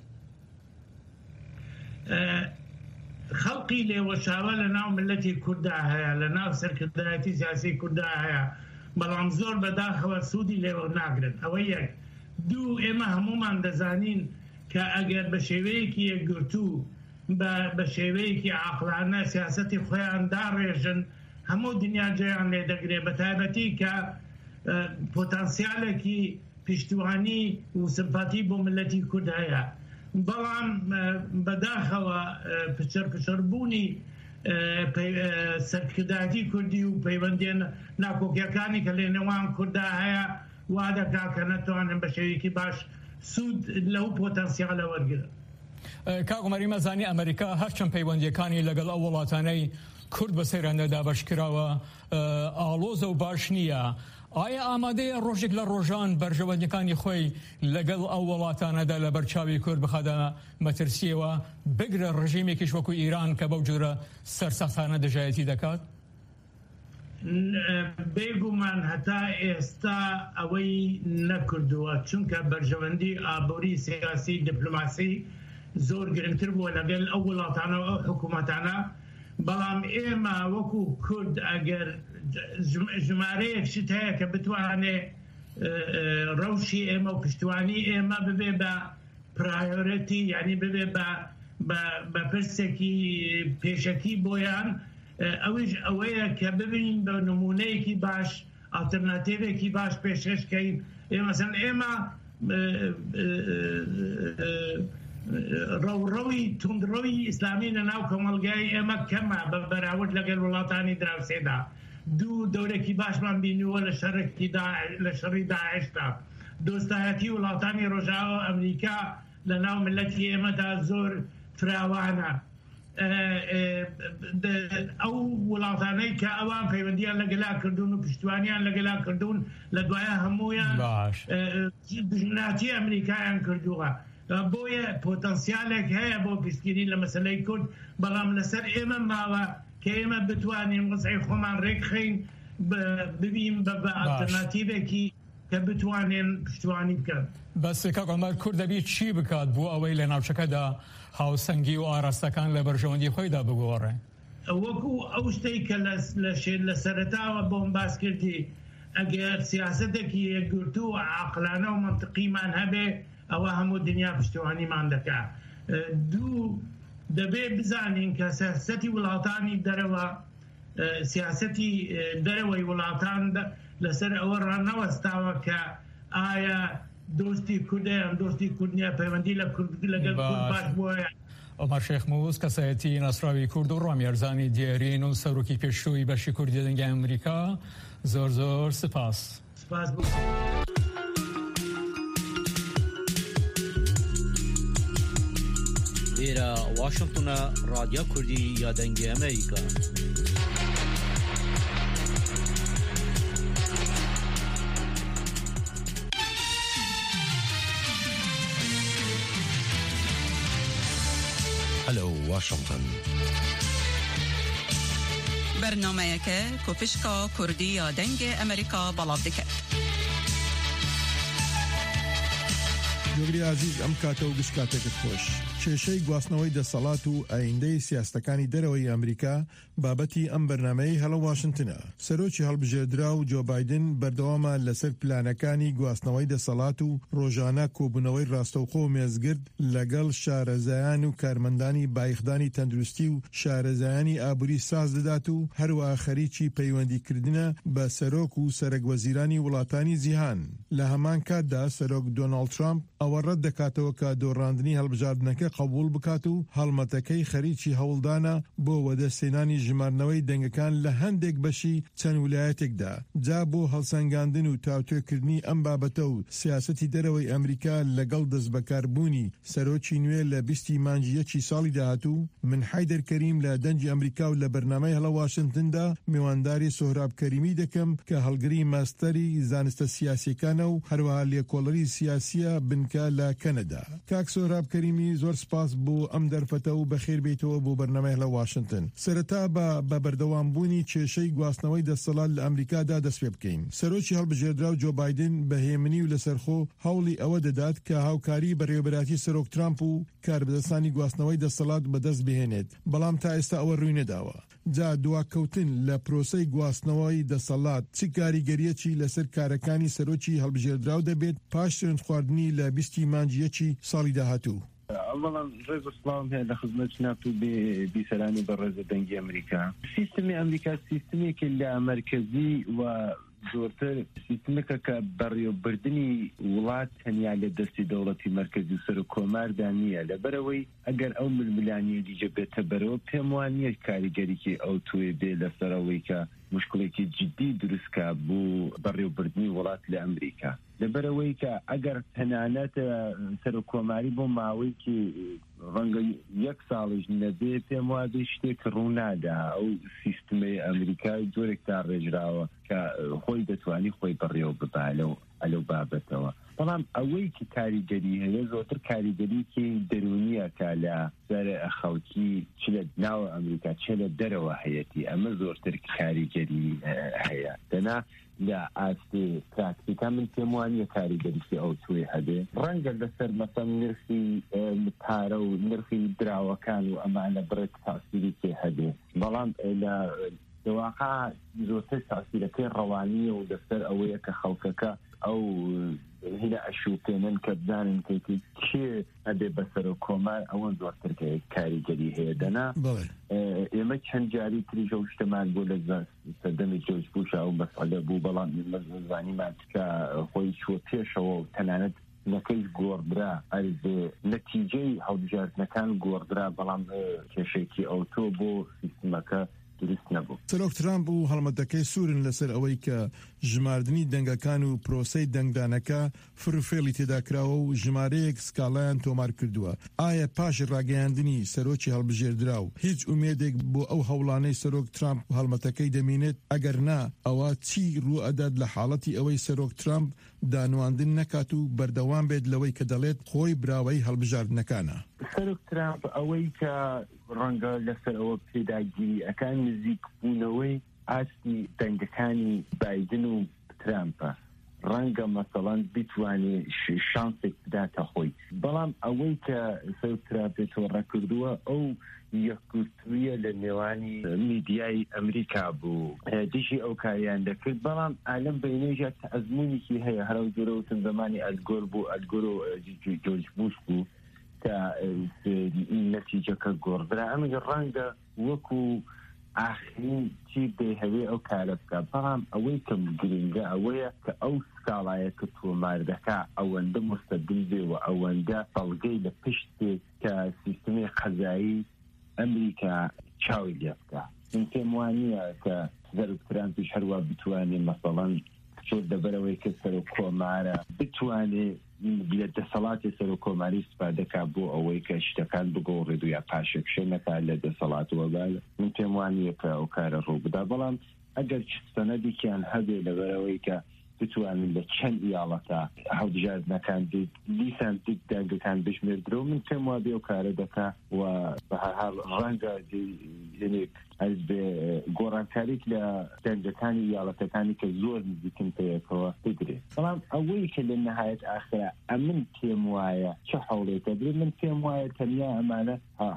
خەڵقی لێوەشاوە لە ناو ملەتی کووردا هەیە، لە ناو سەرکردایەتی سیاسی کووردا هەیە، بەڵام زۆر بەداخەوە سوودی لێوە ناگرن. ئەوە یەک. دوو، ئێمە هەمومان دەزانین کە ئەگەر بە شێوەیەکی یەکگرتوو بە شێوەیەکی عاقلانە سیاسەتی خۆیان داڕێژن هەموو دنیا جێیان لێ دەگرێت، بە تایبەتی کە پۆتانسیالێکی پشتیوانی و سمپاتی بۆ ملەتی کورد هەیە. بەڵام بەداخەوە پچەربوونی سەرکردایەتی کوردی و پەیوەندیان ناکۆکیەکانی کە لە نێوان کووردا هەیە وا دەکا کە نەتوانن بە شێوەیەکی باش سوود لەو پۆتانسیالە وەرگرن. کاگۆمەری مەزانی ئەمریکا هەرچەند پەیوەندیەکانی لەگەڵ ئەو وڵاتانەی کورد بە سەیرانەدا بەشکراوە ئاڵۆزە و باش نییە. ئایا ئامادەیە ڕۆژێک لە ڕۆژان بەرژەوەندەکانی خۆی لەگەڵ ئەو وڵاتانەدا لە بەرچاوی کورد بخەدە مەترسیەوە بگرە ڕژیمێکیش وەکو ئیران کە بەو جۆرە سەرسەختانە دژایەتی دەکات؟ بێگومان هەتا ئێستا ئەوەی نەکردووە چونکە بەرژەوەندی ئابووری سیاسی دیپلۆماسی زۆر گرنگتر بووە لەگەڵ ئەو وڵاتانە و ئەو حکوومەتانە بەڵام ئێمە وەکو کورد ئەگەر ژمارەیەکشت هەیە کە بتوانێ ڕەوشی ئێمە و پشتیوانی ئێمە ببێ بە پرایۆرەتی یعنی ببێ بە پرسێکی پێشەکی بۆیان ئەویش ئەوەیە کە ببینین بە نمونەیەکی باش ئالتەرناتیڤێکی باش پێشکەشکەین مەسەڵەن ئێمە ڕەوڕەوی توندڕەوی ئیسلامی لە ناو کۆمەڵگای ئێمە کەمە بە بەراورد لەگەڵ وڵاتانی دراوسێدا دوو دەورێکی باشمان بینیوە لە شەڕی داعشدا دۆستایەتی وڵاتانی ڕۆژاوە ئەمریکا لە ناو ملەتی ئێمەدا زۆر فراوانە ئەو وڵاتانەی کە ئەوان پەیوەندیان لەگەلا کردوون و پشتیوانیان لەگەلا کردوون لە دوایە هەموویان دژمناتی ئەمریکایان کردووە بۆیە پۆتەنسیالێک هەیە بۆ پشتگیری لە مەسەلەی کورد بەڵام لەسەر ئێمە ماوە کە ئێمە بتوانین وەزعی خۆمان ڕێکخەین ببین بە ئالتەرناتیڤێکی کە بتوانین پشتیوانی بکەن بەس کاکۆمەر کورد دەبێت چی بکات بۆ ئەوەی لە ناوچەکەدا هاوسەنگی و ئاراستەکان لە بەرژەوەندی خۆیدا بگۆڕێ وەکو ئەو شتەی کە لە سەرەتاوە بۆم باس کردی ئەگەر سیاسەتێکی یەکگرتوو و عاقلانە و منطقیمان هەبێ ئەوە هەموو دنیا پشتیوانیمان دەکات دوو دەبێ بزانین کە سیاسەتی وڵاتانی دەرەوە سیاسەتی دەرەوەی وڵاتان لەسەر ئەوە ڕانەوەستاوە کە ئایا دۆستی کوردیان دۆستی کوردنیە پەیوەندی لەگەڵ کورد باش بووە ئۆمەر شێخ مووس کەسایەتی ناسراوی کورد و ڕامیێرزانی دیێرین و سەرۆکی پێشووی بەشی کوردی دەنگی ئەمریکا زۆر زۆر سپاس لێرە واشنگتنە رادیۆ کوردی یا دەنگی ئەمریکا هلو واشنطن برنامه‌یەکە کۆپشکا کوردی یا دەنگی ئەمریکا بەڵاو دەکات. جۆگری عزیز ئەم کاتە و گشتکاتێکت خۆش کێشەی گواستنەوەی دەسەڵات و ئایندەی سیاستەکانی دەرەوەی ئەمریکا بابەتی ئەم بەرنامەی هەڵە واشنگتنە. سەرۆکی هەڵبژێردرا و جۆ بایدن بەردەوامە لەسەر پلانەکانی گواستنەوەی دەسەڵات و ڕۆژانە کۆبوونەوەی ڕاستەوخۆ و مێزگرد لەگەڵ شارەزایان و کارمەندانی بایخدانی تەندروستی و شارەزایانی ئابووری ساز دەدات و هەروە خەریکی پەیوەندیکردنە بە سەرۆک و سەرەکوەزیرانی وڵاتانی جیهان. لە هەمان کاتدا سەرۆک دۆناڵد ترامپ ئەوە ڕەت دەکاتەوە کە دۆڕاندنی هەڵبژاردنەکە قبول بکات و هەڵمەتەکەی خەریکی هەوڵدانە بۆ وەدەستێنانی ژمارنەوەی دەنگەکان لە هەندێک بەشی چەند ویلایەتێکدا. جا بۆ هەڵسەنگاندن و تاوتوێکردنی ئەم بابەتە و سیاسەتی دەرەوەی ئەمریکا لەگەڵ دەست بەکاربوونی سەرۆکی نوێ لە 20 مانگی یەکی ساڵی داهاتوو من حیدەر کەریم لە دەنگی ئەمریکا و لە بەرنامەی هەڵە واشنگتندا میوانداری سۆهراب کەریمی دەکەم کە هەڵگری ماستەری زانستە سیاسیەکانە و هەروەها لێکۆڵەری سیاسیە بنکە لە کەنەدا. کاک سۆهراب کەریمی زۆر سپاس بۆ ئەم دەرفەتە و بەخێر بێتەوە بۆ بەرنامەی هەڵە واشنگتن. سەرەتا بە بەردەوامبوونی کێشەی گواستنەوەی دەسەڵات لە ئەمریکادا دەست پێ بکەین. سەرۆکی هەڵبژێردرا و جۆ بایدن بەهێمنی و لەسەرخۆ هەوڵی ئەوە دەدات کە هاوکاری بەڕێوەبەراتی سەرۆک ترامپ و کاربدەستانی گواستنەوەی دەسەڵات بەدەست بهێنێت. بەڵام تا ئێستا ئەوە ڕووی نەداوە. جا دواکەوتن لە پرۆسەی گواستنەوەی دەسەڵات چ کاریگەریەکی لەسەر کارەکانی سەرۆکی هەڵبژێردراو دەبێت پاش سوێند خواردنی لە 20 مانگی یەکی ساڵی داهاتوو. اولا ڕێز سڵام هەیە لە خزمەت جناب و بیسەرانی بە ڕێزە دەنگی ئەمریکا. سیستمی ئەمریکا سیستمێکی لە مەرکەزی و زۆرتر سیستمێکە کە بەڕێوەبردننی وڵات تەنیا لە دەستی دەوڵەتی مەرکەزی و سەر و کۆماردا نییە. لەبەرەوەی ئەگەر ئەو ململانیە دیجە بێتە بەرەوە پێم وان نییە کاریگەریکی ئەو توێ بێ لەسەرەوەی کە مشکلێکی جدی دروستکە بوو بەڕێوەبردننی وڵات لە ئەمریکا. لەبەرەوەی کە ئەگەر تەنانەت سەر و کۆماری بۆ ماوەیەکی ڕەنگە 1 ساڵیش نەبێ پێم وادە شتێک ڕوونادا. ئەو سیستمی ئەمریکای جۆرێک تا ڕێژراوە کە خۆی دەتوانی خۆی بەڕێوە ببا لەو بابەتەوە. بەڵام ئەوەی کە کاریگەری هەیە زۆرتر کاریگەریکی دەرونیە کە لە سەر خەڵکی چ لە ناوە ئەمریکا چ لە دەرەوە هەیەتی ئەمە زۆرتر کاریگەری هەیە دەنا لە ئاستی پراکتیکا من پێم وانیە کاریگەریکی ئەو توێ هەبێ ڕەنگە لەسەر مەسەڵ نرخی پارە و نرخی دراوەکان و ئەمانە بڕێت تاسیری پێ هەبێ بەڵام لە دواقع زۆرتر تاسیرەکەی ڕەوانیە و لەسەر ئەوەیە کە خەڵکەکە ئەو هیلە ئەشوپێنن کە بزانن کەیتی کێ هەبێ بەسەر و کۆمار ئەوەن زۆرتر کاریگەری هەیە دەنا ئێمە چەند جاری تریژە و شتەمان بۆ لە سەردەمی جۆرج بوش ئەو مەسئلە بوو بەڵام زانیمان کە خۆی چوە پێشەوە و تەنانەت نەکەی گۆڕدرا ئەرزێ نەتیجەی هەڵبژاردنەکان گۆڕدرا بەڵام کێشێکی ئەوتۆ بۆ سیستمەکە سەرۆک ترامپ و هەڵمەتەکەی سوورن لەسەر ئەوەی کە ژماردنی دەنگەکان و پرۆسەی دەنگدانەکە فرفێڵی تێداکراوە و ژمارەیەک سکاڵایان تۆمار کردووە. ئایا پاش ڕاگەیاندنی سەرۆکی هەڵبژێردراو هیچ ئومێدێک بۆ ئەو هەوڵانەی سەرۆک ترامپ و هەڵمەتەکەی دەمێنێت؟ ئەگەر نا ئەوە چی ڕوو ئەدات لە حاڵەتی ئەوەی سەرۆک ترامپ دانواندن نەکات و بەردەوام بێت لەوەی کە دەڵێت خۆی براوەی هەڵبژاردنەکانە؟ سەرۆک ترامپ ئەوەی کە ڕەنگە لەسەر ئەوە پێداگیری ئەکان نزیک بوونەوەی ئاستی دەنگەکانی بایدن و ترامپە ڕەنگە مەسەڵەن بتوانێت شانسێک بداتە خۆی بەڵام ئەوەی کە سەرۆک ترامپ تۆڕە کردووە ئەو یەکگرتوویە لە نێوانی میدیای ئەمریکا بوو دیشی ئەو کاریان دەکرد بەڵام ئالەم بەینێژە ئەزمونێکی هەیە هەرو جۆرەوتن زمانی ئەلگۆر بوو ئەلگۆر و جۆرج بوش بوو کە نەتیجەکە گۆڕدرا ئەمە ڕەنگە وەکو ئاخرین چی بێ هەوێ ئەو کارە بکە بەڵام ئەوەی کەم گرنگە ئەوەیە کە ئەو سکاڵایە کە تۆمار دەکا ئەوەندە مستەبیل بێ و ئەوەندە بەڵگەی لە پشت بێ کە سیستمی قەزایی ئەمریکا چاوی لێ بکە من پێم وانییە کە سەرۆک ترامپیش هەروە بتوانێت مەسەڵەن چۆن دەبەرەوەی کە سەرۆک کۆمارە بتوانێت لە دەسەڵاتی سەرۆک کۆماری استفادەکە بۆ ئەوەی کە شتەکان بگۆڕێت و یا پاشەکشە نەکات لە دەسەڵاتەوەدا من پێم وانییە کە ئەو کارە ڕوو بدا بەڵام ئەگەر سەنەدێکیان هەبێ لەبەرەوەی کە بتوانن لە چەند ئیاڵەتە هەڵبژاردنەکان دیسان دەنگەکان بژمێردرەوە من پێم وابێ ئەو کارە دەکا و بەهەرحاڵ ڕەنگە ئەس بێ گۆڕانکاریت لە دەنگەکانی ئیاڵەتەکانی کە زۆر نزیکن پێیەکەوە بگرێت بەڵام ئەوەی کە لە نەهایەت ئاخرە ئەمن پێم وایە چه هەوڵێکە بێت من پێم وایە تەنیا ئەمانە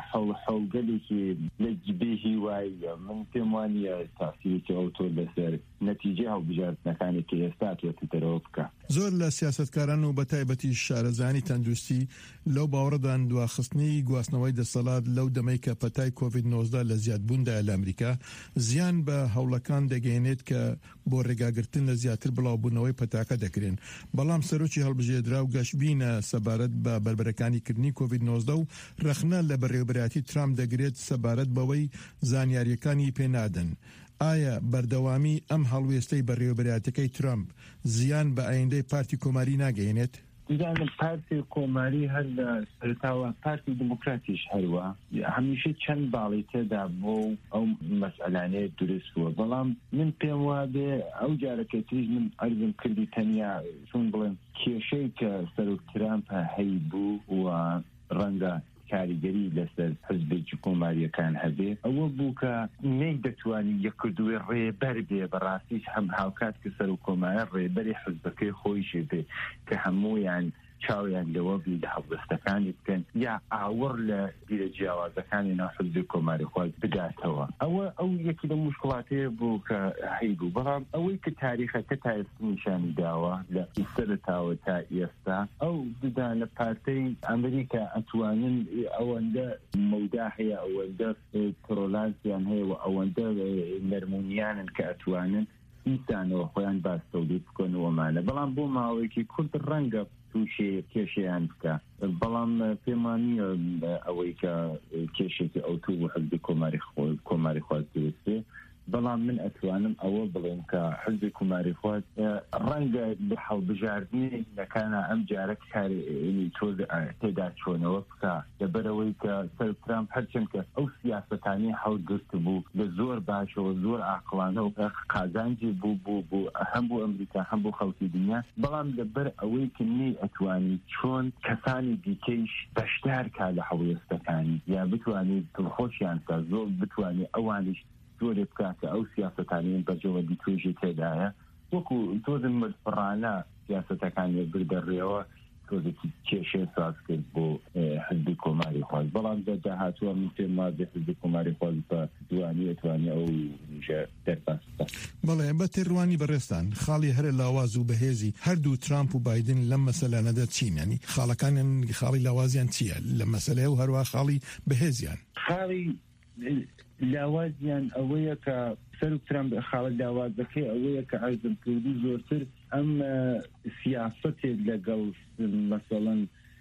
هەوڵگەلێکی لە جبێهی وایە من پێم وانیە تاسیرێکی ئەوتۆ لەسەر نەتیجە هەڵبژاردنەکانی کە ئێستا توێتەوە بکە. زۆر لە سیاسەتکاران و بەتایبەتی شارەزانی تەندروستی لەو باوەڕدان دواخستنی گواستنەوەی دەسەڵات لەو دەمەی کە پەتای کۆڤید-19 لە زیادبووندا لە ئەمریکا زیان بە هەوڵەکان دەگەێنێت کە بۆ ڕێگاگرتن لە زیاتر بڵاوبوونەوەی پەتاکە دەکرێن بەڵام سەرۆکی هەڵبژێردرا و گەشتبینە سەبارەت بە بربەرەکانی کردنی کۆڤید-19 و رەخنە لە بەڕێوەبەرەتی ترامپ دەگرێت سەبارەت بەوەی زانیاریەکانی پێنادەن. ئایا بەردەوامی ئەم هەڵوێستەی بەڕێوەبەرەتەکەی ترامپ زیان بە ئایندەی پارتی کۆماری ناگەێنێت؟ دیدانم پارتی کۆماری هەر لە سەرتاوە پارتی دموکراتیش هەروە هەمیشە چەند باڵی تێدا بۆ ئەو مەسئلانەیە دروست بووە بەڵام من پێم وابێ ئەو جارەکە تریژ من ئەرزم کردی تەنیا چون بڵێن کێشەی کە سەرۆک ترامپ هەی بوو و ڕەنگە کاریگەری لەسەر حزبێکی کۆماریەکان هەبێ ئەوە بوو کە نەی دەتوانی یەکردووی ڕێبەر بێ بەڕاستیش هەم هاوکات کە سەر و کۆمارە ڕێبەری حزبەکەی خۆیشێ بێ کە هەموویان چاویان لەوە بی لە هەڵبەستەکانی بکەن یا ئاوەڕ لە بیرە جیاوازەکانی ناو حزبی کۆماری خۆی بداتەوە ئەو یەکی لە موشکڵاتەیە بوو کە هەی بوو بەڵام ئەوەی کە تاریخەکە تا ئێستا نیشانی داوە لە سەرتاوە تا ئێستا ئەو ددانە پارتەی ئەمریکا ئەتوانن ئەوەندە مەودا هەیە ئەوەندە پرۆلانسیان هەیە و ئەوەندە نەرمونیانن کە ئەتوانن ئینسانەوە خۆیان باستەودی بکۆنەوەمانە بەڵام بۆ ماوەیەکی کورت ڕەنگە تووشێ کێشیان بکە بەڵام پێمانیە ئەوەی کە کێشێکی ئەوتوو و حزبی کۆماری خواست دروستێ بەڵام من ئەتوانم ئەوە بڵێم کە حزبی کوماری خۆت ڕەنگە هەڵبژاردننی دەکانە ئەم جارە کاری تۆ تێدا چۆنەوە بکە لەبەرەوەی کە سەر ترامپ هەرچەند کە ئەو سیاسەتانی هەڵگرت بوو لە زۆر باشەوە زۆر عاقڵانە و قازانجی بوو هەموو ئەمریکا هەموو خەڵکی دنیا بەڵام لەبەر ئەوەی کە نی ئەتوانی چۆن کەسانی دیکەیش بەشدار کا لە هەڵوێستەکانی یا بتوانێت دڵخۆشیان کە زۆر بتوانێت ئەوانش زۆرێ بکات کە ئەو سیاسەتانیان بەجەوەدی توێژی تێدایە وەکو تۆزن مردپڕانە سیاسەتەکانی بردەڕێەوە تۆزێکی کێشێ ساز کرد بۆ حزبی کۆماری خۆز بەڵام داهاتووە من پێم وازە حزبی کۆماری خۆز بە دوانی ئەتوانێت ئەو دەرباس بەڵێ بە تێڕوانی بەڕێستان خاڵی هەرە لاواز و بەهێزی هەردوو ترامپ و بایدن لەم مەسەلانەدا چین ینی خاڵەکانیان خاڵی لاوازیان چییە لە مەسەلەیە و هەروە خاڵی بەهێزیان خاڵی لاوازیان ئەوەیە کە سەر ترامپ خاڵە لاوازەکەی ئەوەیە کە عەرزم کردی زۆرتر ئەم سیاسەتێک لەگەڵ مەسەڵەن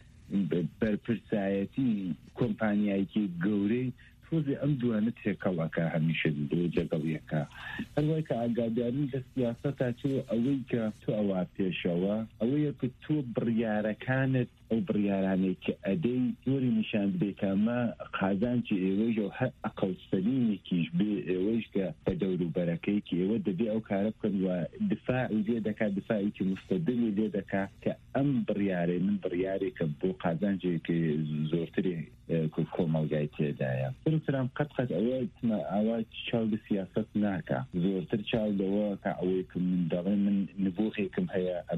بەرپرسایەتی کۆمپانیایەکی گەورەی تۆزی ئەم دوانە تێکەڵەکە هەمیشە جەگەڵیەکە هەروای کە ئاگاداری لە سیاسەتا تۆ ئەوەی کە تۆ ئەوە پێشەوە ئەوەیە کە تۆ بڕیارەکانت ئەو بڕیارانەی کە ئەدەی زۆری نیشان بدەیت کە ئەمە قازانجی ئێوەش و هەر ئەقڵ سەلیمێکیش بێ ئێوەش کە بە دەوروبەرەکەی کە ئێوە دەبێ ئەو کارە بکەن و دفاعی لێ دەکات دفاعێکی مستەدلی لێ دەکات کە ئەم بڕیارەی من بڕیارێکە بۆ قازانجێکی زۆرتری کۆمەلگای تێدایە ترامپ قەت ئەوە ئاوا چاو بە سیاست ناکە زۆرتر چاو لەوە کە ئەوەی کە من دەڵێ من نبوغێکم هەیە ئەم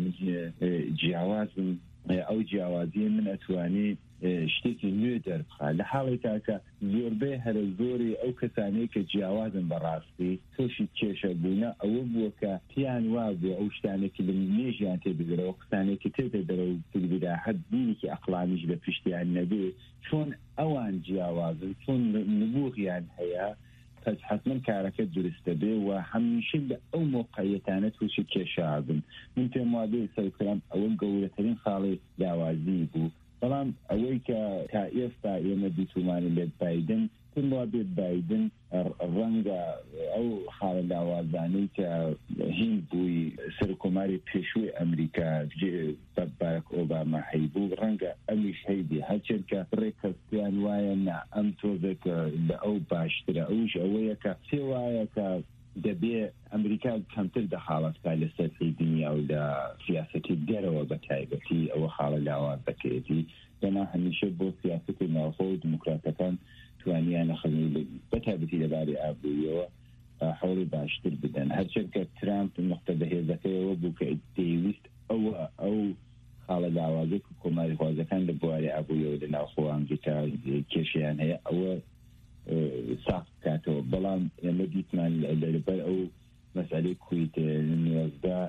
جیاوازم ئەو جیاوازیە من ئەتوانی شتێکی نوێ دەربخە لە حاڵێکا کە زۆربەی هەرە زۆری ئەو کەسانەیە کە جیاوازن بەڕاستی تۆشی کێشە بوونە ئەوە بووە کە پیان وا بوو ئەو شتانێکی لە نێژیان تێبگرەوە قسانێکی تێدە دەرەوە تگبیدا هەر بینێکی ئەقلانیش لە پشتیان نەبێ چۆن ئەوان جیاوازن چۆن نبوغیان هەیە پس حتما کارەکە درستە بێ و هەمیشە لە ئەو موقعیتانە تووشی کێشابن من پێم وابێ سەرکرام ئەوە گەورەترین خاڵی لاوازی بوو بەڵام ئەوەی کە تا ئێستا ئێمە بیتومانە لێت بایدن پێم وابێ بایدن ڕەنگە ئەو خاڵە لاوازانەی کە هین بووی سەرکۆماری پێشووی ئەمریکا باراک ئۆباما هەیبوو ڕەنگە ئەمیش هەیبی هەرچەند کە ڕێکەستیان وایە نا ئەم تۆزێک لە ئەو باشترە ئەوش ئەوەیە کە پێ وایە کە دەبێ ئەمریکا کەمتر دەخاڵەتکە لە سەرفی دنیا و لە سیاسەتی دەرەوە بە تایبەتی ئەوە خاڵە لاوازەکەیەتی دەما هەمیشە بۆ سیاسەتی ناوخۆ و دموکراتەکان توانیانە خەڵی بەتایبەتی لەبارەی ئابووریەوە حوڵی باشتر بدەن هەرچەند کە ترامپ نقطە بەهێزەکەیەوە بوو کە دەیویست ئەو خاڵە لاوازەی کۆماری خوازەکان لە بواری ئابووریەوە لە ناوخۆ ئەمریکا کێشیان هەیە ئەوە ساق بکاتەوە بەڵام ئێمە دیتمان لەبەر ئەو مەسئلەی کویت نوێزدا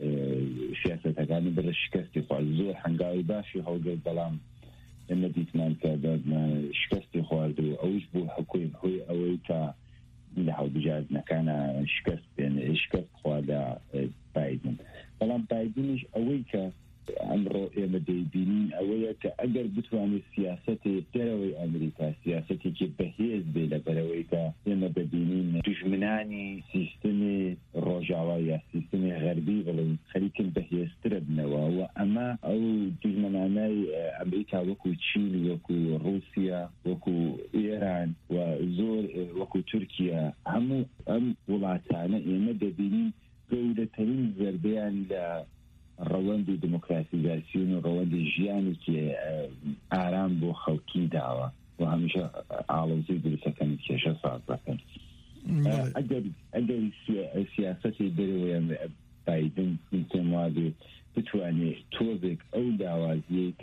سیاسەتەکانی بەرە شکستی خوارد زۆر هەنگاوی باشی هەڵگرت بەڵام ئێمە دیتمان کە شکستی خوارد و ئەوش بوو حکوی هۆی ئەوەی کە لە هەڵبژاردنەکانە شکست بێن شکست خواردە بایدن بەڵام بایدنیش ئەوەی کە ئەمڕۆ ئێمە دەیبینین ئەوەیە کە ئەگەر بتوانێت سیاسەتی دەرەوەی ئەمریکا سیاسەتێکی بەهێز بێ لەبەرەوەی کە ئێمە ببینین دژمنانی سیستمی ڕۆژاوا یا سیستمی غەربی بڵێن خەریکن بەهێزترە بنەوە و ئەمە ئەو دژمنانەی ئەمریکا وەکو چین وەکو رووسیا وەکو ئێران و زۆر وەکو تورکیا هەموو ئەم وڵاتانە ئێمە دەبینین گەورەترین زەربەیان لە ڕەوەندی دموکراسیزاسیون و ڕەوەندی ژیانێکی ئارام بۆ خەڵکی داوە و هەمیشە ئاڵۆزی دروستەکەن کێشە ساز دەکەن ئەگەر سیاسەتی دەرەوەیان بایدن پێم وابێ بتوانێت تۆزێک ئەو داوازیەی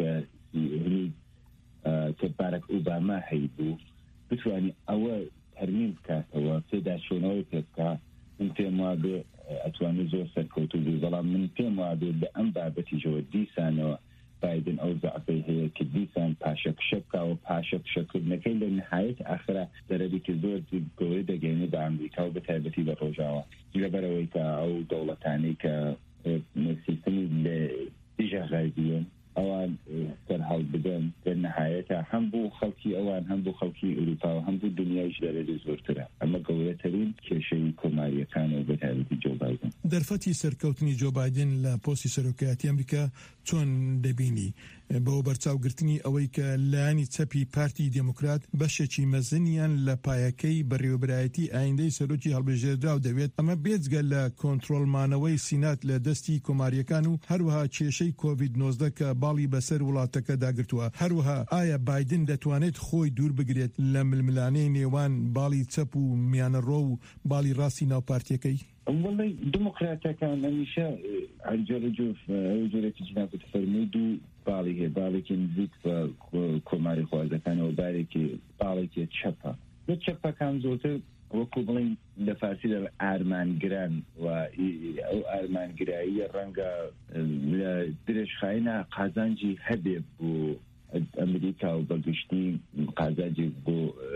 کە باراک ئۆباما هەیبوو بتوانێت ئەوە تەرمیم بکاتەوە پێداچوونەوەی پێ بکات من پێم وابێ ئەتوانێت زۆر سەرکەوتوو بێ بەڵام من پێم وابێت لە ئەم بابەتیشەوە دیسانەوە بایدن ئەو زعفەی هەیە کە دیسان پاشەکشە بکاوە پاشەکشەکردنەکەی لە نهایەت ئاخرە دەرەبێکی زۆر گەورەی دەگەێنێت بە ئەمریکا و بەتایبەتی بە ڕۆژاوە لەبەرەوەی کە ئەو دەوڵەتانەی کە سیستەمی لە دژە غەربیە ئەوان سەرهەڵ بدەن دەرنەهایەتە هەم بۆ خەڵکی ئەوان هەم بۆ خەڵکی ئەوروپا و هەم بۆ دنیایش دەرەدە زۆرترە ئەمە گەورەترین کێشەی کۆماریەکانەوە بە تایبەتی جۆ بایدن. دەرفەتی سەرکەوتنی جۆ بایدن لە پۆستی سەرۆکایەتی ئەمریکا چۆن دەبینی بۆ بەرچاوگرتنی ئەوەی کە لایانی چەپی پارتی دموکرات بەشێکی مەزنیان لە پایەکەی بەڕێوەبرایەتی ئایندەی سەرۆکی هەڵبژێردراو دەوێت ئەمە بێجگە لە کۆنتڕۆڵمانەوەی سینات لە دەستی کۆماریەکان و هەروەها کێشەی کۆڤید-19 کە باڵی بەسەر وڵاتەکە داگرتووە. هەروەها ئایا بایدن دەتوانێت خۆی دوور بگرێت لە ململانەی نێوان باڵی چەپ و میانەڕۆ و باڵی ڕاستی ناوپارتیەکەی؟ والله دموکراتەکان هەمیشە جۆرێکی جنابەت فەرمووی دوو باڵی هەیە باڵێکی نزیک بە کۆماری خواردەکانەوە باڵێکی چەپە لە چەپەکان زۆرتر وەکو بڵین لە فارسیدا ئارمانگران و ئەو ئارمانگراییە ڕەنگە لە درێژخایینە قازانجی هەبێ بۆ ئەمریکا و بەگشتی قازانجی بۆ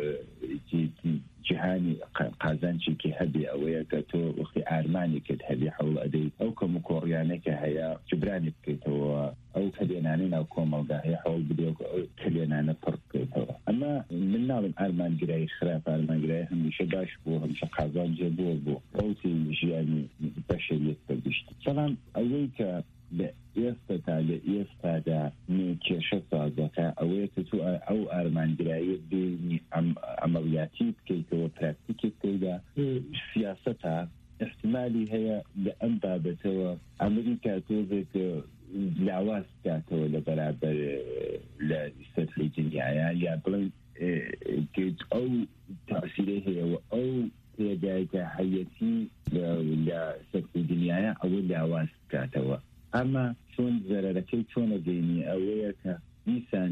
جیهانی قازانچێکی هەبێ ئەوەیە کە تۆ وەختی ئارمانی کرد هەبێ حەوڵ ئەدەی ئەو کەم و کۆڕیانێکە هەیە جبرانی بکەیتەوە ئەو کەلێنانەی ناو کۆمەڵگا هەیە حەوڵ بدێ ئەو کەلێنانە پڕ بکەیتەوە. ئەمە من ناڵم ئارمانگرایی خراپ ئارمانگرایی هەمیشە باش بوو هەمیشە قازانجێ بووە ئەوتی ژیانی بەشەریەت بەگشتی. بەڵام ئەوەی کە لە ئێستا تا لە ئێستادا کێشە سازەکە ئەوەیە کە تو ئەو ئارمانگرایی بینی ئەمەڵیاتی بکەیتەوە پراکتیکی بکەیدا سیاسەتە احتمالی هەیە لە ئەم بابەتەوە ئەمریکا تۆزێک لاواز بکاتەوە لە بەرابەر لە سەرفی دنیاە یا بڵێن ئەو تاسیرە هەیەەوە ئەو پێدایکە هەیەتی لە سەرفی دنیاە ئەوە لاواز بکاتەوە. ئەمە چۆن زەرەرەکەی چۆنە گەینی ئەوەیە کە دیسان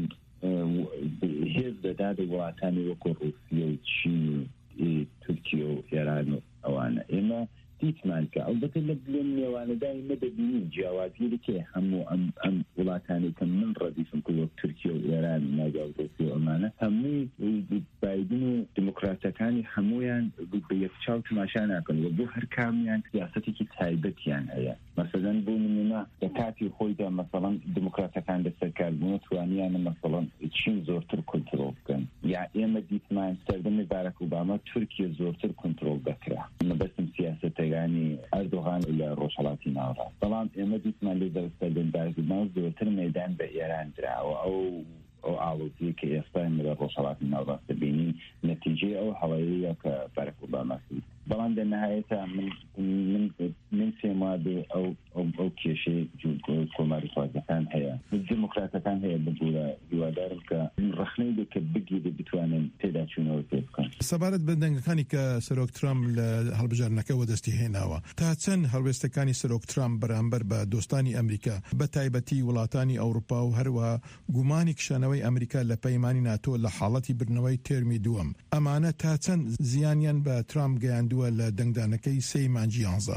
هێز دەدادە وڵاتانی وەکو ڕوسیە و چین و تورکیە و ئێران و ئەوانە ئێمە دیتمان کە ئەلبەتە لە بلێن نێوانەدا ئێمە دەبینین جیاوازیەکێ هەموو ئەم وڵاتانی کە من ڕەدیفم کرد وەک تورکیە و ئێران ناگاو ڕوسیە و ئەمانە هەمووی بایدن و دموکراتەکانی هەمویان بە یەکچاو تماشا ناکەن و بۆ هەر کامیان سیاسەتێکی تایبەتیان هەیە. مەسەلەن بۆ نمونە لە کاتی خۆیدا مەسەڵەن دموکراتەکان لەسەرکاربوون توانیانە مەسەڵەن چین زۆرتر کۆنترۆڵ بکەن یا ئێمە دیتمان سەردەمی باراک ئۆباما تورکیە زۆرتر کۆنترۆڵ دەکرا مەبەستم سیاسەتەکانی ئەردۆغان لە ڕۆژهەڵاتی ناوەڕاست. بەڵام ئێمە دیتمان لە سەردەمی باراک زۆرتر مەیدان بە ئێران دراوە ئەو ئاڵوزی کە ئێستا لە ڕۆژهەڵاتی ناوەڕاست دەبینی نەتیجەی ئەو هەڵەیەیە کە باراک ئۆباما کرد. بەڵام دەنەهایەتە من پێم وابێ ئەو کێشەی کۆماری خواردەکان هەیە دموکراتەکان هەیە بگوورە هیوادارم کە ڕخنەی بێ کە بگیرێ بتوانن تێدا چوونەوە پێ بکەن. سەبارەت بە دەنگەکانی کە سەرۆک ترامپ لە هەڵبژاردنەکەەوە دەستی هێناوە تا چەند هەڵوێستەکانی سەرۆک ترامپ بەرامبەر بە دۆستانی ئەمریکا بە تایبەتی وڵاتانی ئەوروپا و هەروەها گومانی کشانەوەی ئەمریکا لە پەیمانی ناتۆ لە حاڵەتی برنەوەی تێرمی دووەم ئەمانە تا چەند زیانیان بە ترامپ گەیاندووە لە دەنگدانەکەی 3 مانگی 11.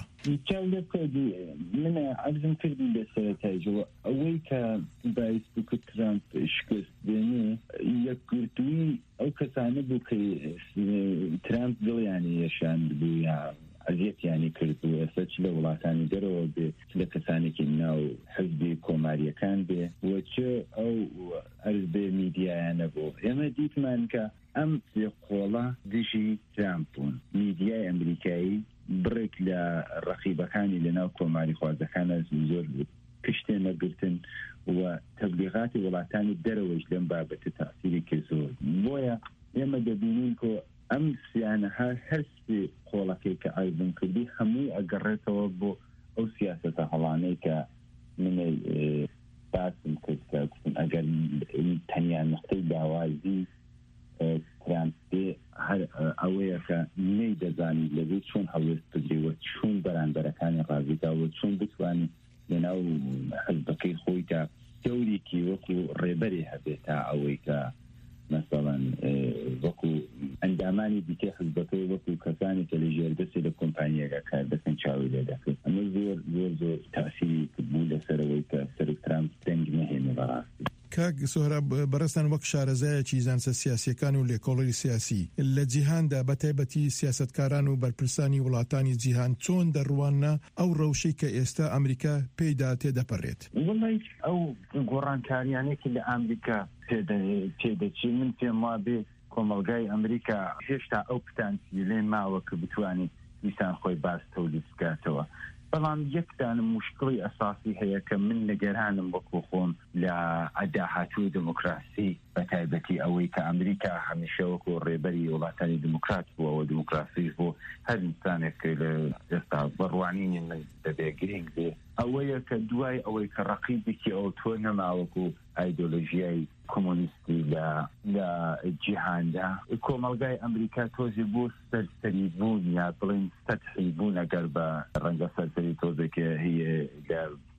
من عرضم کردی لە سەرەتایجەوە ئەوەی کە باعث بوو کە ترامپ شکست بێنێ یەکگرتووی ئەو کەسانە بوو کە ترامپ دڵیانی یەشاند بوو یا ئەزیەتیانی کردبوو ئێستا چ لە وڵاتانی دەرەوە بێ لە کەسانێکی ناو حزبی کۆماریەکان بێ وەچە ئەو ئەرز بێ میدیایانە بوو ئێمە دیتمان کە ئەم قۆڵە دژی ترامپ بوون میدیای ئەمریکایی بڕێک لە ڕەقیبەکانی لەناو کۆماری خواردەکانە زۆر پشتێ نەگرتن و تەبلیغاتی وڵاتانی دەرەوەش لەم بابەتە تاثیرێکی زۆر بۆیە ئێمە دەبینین کە ئەم سیانەها هەرسی قۆڵەکەی کە ئایبن کردی هەمووی ئەگەڕێتەوە بۆ ئەو سیاسەتە هەڵانەی کە منە باسم کرد کە ئەگەر تەنیا نقطەی داوازی ترامپێ هەر ئەوەیە کە نەی دەزانی لەوێ چۆن هەڵوێست بدرێەوە چۆن بەرامبەرەکانی ڕازیداوە چۆن بتوانێت لەناو حزبەکەی خۆی تا تێورێکی وەکو ڕێبەرێ هەبێت تا ئەوەی کە مثلا وەکو ئەندامانی دیکە حزبەکەی وەکو کەسانی کە لە ژێردەسێ لە کۆمپانیەکە کار دەکەن چاوی لێ دەکەن ئەمە زۆر تاسیری بوو لەسەرەوەی کە سەرۆک ترامپ دەنگ نەهێنێ بەڕاستی. کاک سۆهراب بەڕستان وەک شارەزایەکی زانسە سیاسیەکان و لێکۆڵەری سیاسی لە جیهاندا بەتایبەتی سیاسەتکاران و بەرپرسانی وڵاتانی جیهان چۆن دەڕوانە ئەو ڕەوشەی کە ئێستا ئەمریکا پێیدا تێدەپەڕێت؟ وڵی ئەو گۆڕانکاریانێکی لە ئەمریکا تێدەچی من پێم وابێ کۆمەلگای ئەمریکا هێشتا ئەو پتانسیلێن ماوە کە بتوانێت دیسان خۆی باس تەولید بکاتەوە. بەڵام یەکدانم مشکڵی ئەساسی هەیە کە من نەگەرانم وەکو خۆم لە ئەداهاتوی دموکراسی بەتایبەتی ئەوەی کە ئەمریکا هەمیشە وەکو ڕێبەری وڵاتانی دموکرات بووەوە دموکراسیش بۆ هەر ئینسانێک لە ئێستا بڕوانینی من دەبێ گرنگ بێ ئەوەیە کە دوای ئەوەی کە ڕەقیبێکی ئەو تۆ نەماوەکو ئایدۆلۆژیای کۆمۆنیستی لە جیهاندا کۆمەلگای ئەمریکا تۆزی بۆ سەرسەری بوون یا بڵین سەتحی بوون ئەگەر بە ڕەنگە سەرسەری تۆزێکە هەیە لە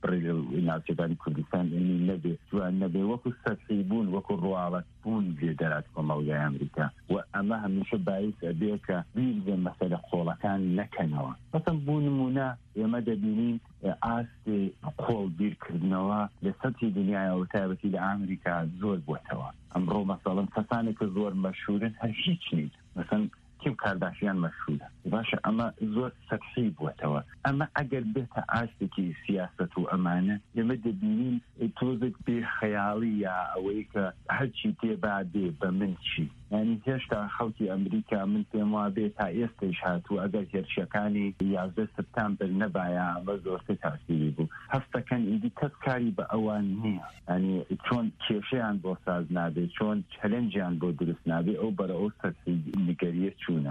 ناوچەکانی کوردستان نەبێ جوان نەبێ وەکو سەرسەری بوون وەکو ڕواڵەت بوون لێ دەرات کۆمەلگای ئەمریکا و ئەمە هەمیشە باعث ئەبێ کە بیر بێ مەسەلە قۆڵەکان نەکەنەوە. بەڵام بۆ نمونە ئێمە دەبینین ئاستی قۆڵ بیرکردنەوە لە سەرتی دنیایەوە تایبەتی لە ئەمریکا زۆر بووەتەوە. ئەمڕۆ مەسەڵەن کەسانێک کە زۆر مەشهورن هەر هیچ نیت مەسەن کیم کارداشیان مەشهورە باشە ئەمە زۆر سەتحی بووەتەوە. ئەمە ئەگەر بێتە ئاستێکی سیاست و ئەمانە ئێمە دەبینین تۆزێک بێ خەیاڵی یا ئەوەی کە هەرچی تێبا بێ بە من چی یعنی هێشتا خەڵکی ئەمریکا من پێم وابێ تا ئێستش هاتوو ئەگەر هێرشەکانی 11 سپتامبەر نەبایە ئەمە زۆرتر تاسیری بوو. هەفتەکەن ئیدی کەس کاری بە ئەوان نییە ینی چۆن کێشەیان بۆ ساز نابێت چۆن چەلەنجیان بۆ دروست نابێت ئەو بەرە ئەو سەرسی نیگەریە چوونە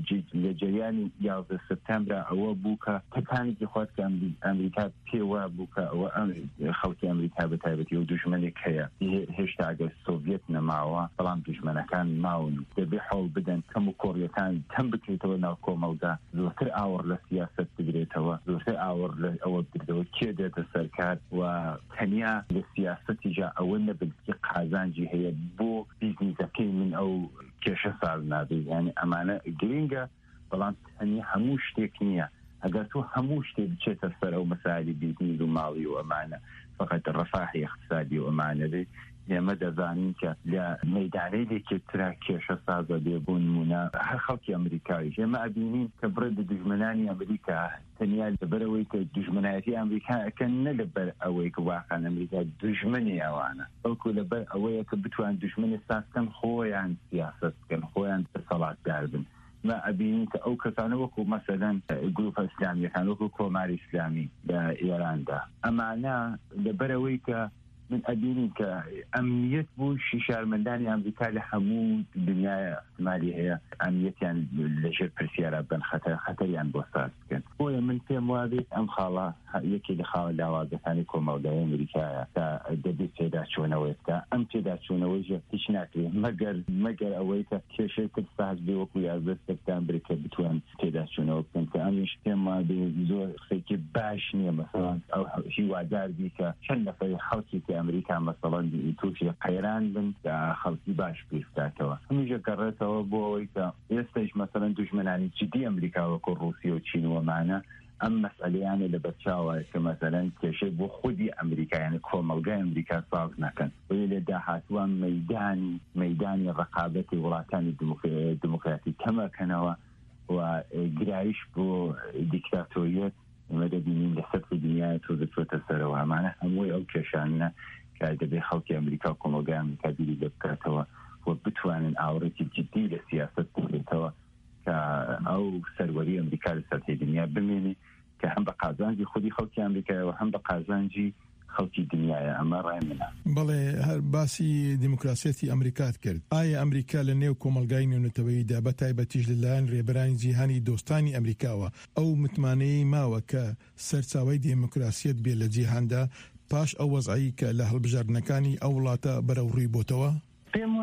لە جریانی 11 سپتامبر ئەوە بوو کە تەکانێکی خوات کە ئەمریکا پێوە بوو کە ئەوە خەڵکی ئەمریکا بەتایبەتی و دوژمنێک هەیە هێشتا ئەگەر سۆڤیەت نەماوە بەڵام دوژمنەکان ماون دەبێ حەڵ بدەن کەم و کۆڕیەکان تەم بکرێتەوە ناو کۆمەڵگا زۆرتر ئاوەڕ لە سیاست بگرێتەوە زۆرتر ئاوەڕ لە ئەوە بگرێتەوە کێ دێتە سەرکار و تەنیا لە سیاسەتی جا ئەوە نەبێت قازانجی هەیە بۆ بیزنسەکەی من ئەو کێشە ساز نابێت یعنی ئەمانە گرینگە بەڵام تەنیا هەموو شتێک نییە ئەگەر تۆ هەموو شتێک بچێتە سەر ئەو مەسائلی بیزنس و ماڵی و ئەمانە فقط ڕەفاحی اقتصادی و ئەمانە بێت ئێمە دەزانین کە لە مەیدانەی لێکترا کێشە سازە بێ بۆ نمونە هەر خەڵکی ئەمریکایی ئێمە ئەبینین کە بڕێ بە دژمنانی ئەمریکا تەنیا لەبەرەوەی کە دژمنایەتی ئەمریکا ئەکەن نە لەبەر ئەوەی کە واقعا ئەمریکا دژمنی ئەوانە بەڵکو لەبەر ئەوەیە کە بتوان دژمنی سازکەن خۆیان سیاست بکەن خۆیان دەسەڵاتدار بن. ما ئەبینین کە ئەو کەسانە وەکو مەسەلەن گروپە ئیسلامیەکان وەکو کۆماری ئیسلامی لە ئێراندا ئەمانە لەبەرەوەی کە من ئەبینین کە ئەمنیەت بوو شیشارمەندانی ئەمریکا لە هەموو دنیای ئەحتمالی هەیە ئەمنیەتیان لەژێر پرسیارە بن خەتەریان بۆ ساز بکەن. بۆیە من پێم وابێت ئەم خاڵە یەکی لە خاڵە لاوازەکانی کۆمەڵگای ئەمریکایە تا دەبێت تێداچوونەوەی بکە. ئەم تێداچوونەوەی هیچ ناکرێت مەگەر ئەوەی کە کێشەی تر ساز بێ وەکو 11 سپتامبر کە بتوان تێداچوونەوە بکەن کە ئەمیش پێم وابێت زۆر خێکی باش نییە مەسەڵەن ئەو هیوادار بی کە چەند نەفەری خەڵکی ئەمریکا مەسەڵەن تووشی قەیران بن کە خەڵکی باش پێستاتەوە هەمیشە گەڕێتەوە بۆ ئەوەی کە ئێستاش مەسەڵەن دوژمنانی جدی ئەمریکا وەکو ڕووسیا و چین وەمانە ئەم مەسئلەیانە لە بەرچاوە کە مەسەڵەن کێشەی بۆ خودی ئەمریکا یعنی کۆمەڵگای ئەمریکا ساز نەکەن وی لە داهاتوان مەیدانی ڕەقابەتی وڵاتانی دموکراتی کەمەکەنەوە و گرایش بۆ دیکتاتۆریەت ئێمە دەبینین لە سەرەوەی دنیای تۆ دەچۆتە سەرەوە ئەمانە هەمووی ئەو کێشانە کە دەبێت خەڵکی ئەمریکا و کۆمەڵگای ئەمریکا بیری لێ بکاتەوە و بتوانن ئاوڕێتی جدی لە سیاست بکرێتەوە کە ئەو سەروەری ئەمریکا لە سەرەوەی دنیا بمێنێ کە هەم بە قازانجی خودی خەڵکی ئەمریکایەوە هەم بە قازانجی خەڵکی دنیاە. ئەمە ڕای منە. بەڵێ هەر باسی دیموکراسیەتی ئەمریکات کرد. ئایا ئەمریکا لە نێو کۆمەلگای نێونەتەوەییدا بە تایبەتیش لەلایەن ڕێبەرانی جیهانی دۆستانی ئەمریکاوە ئەو متمانەی ماوە کە سەرچاوەی دیموکراسیەت بێ لە جیهاندا پاش ئەو وەزعی کە لە هەڵبژاردنەکانی ئەو وڵاتە بەرەو ڕووی بۆتەوە؟ پێم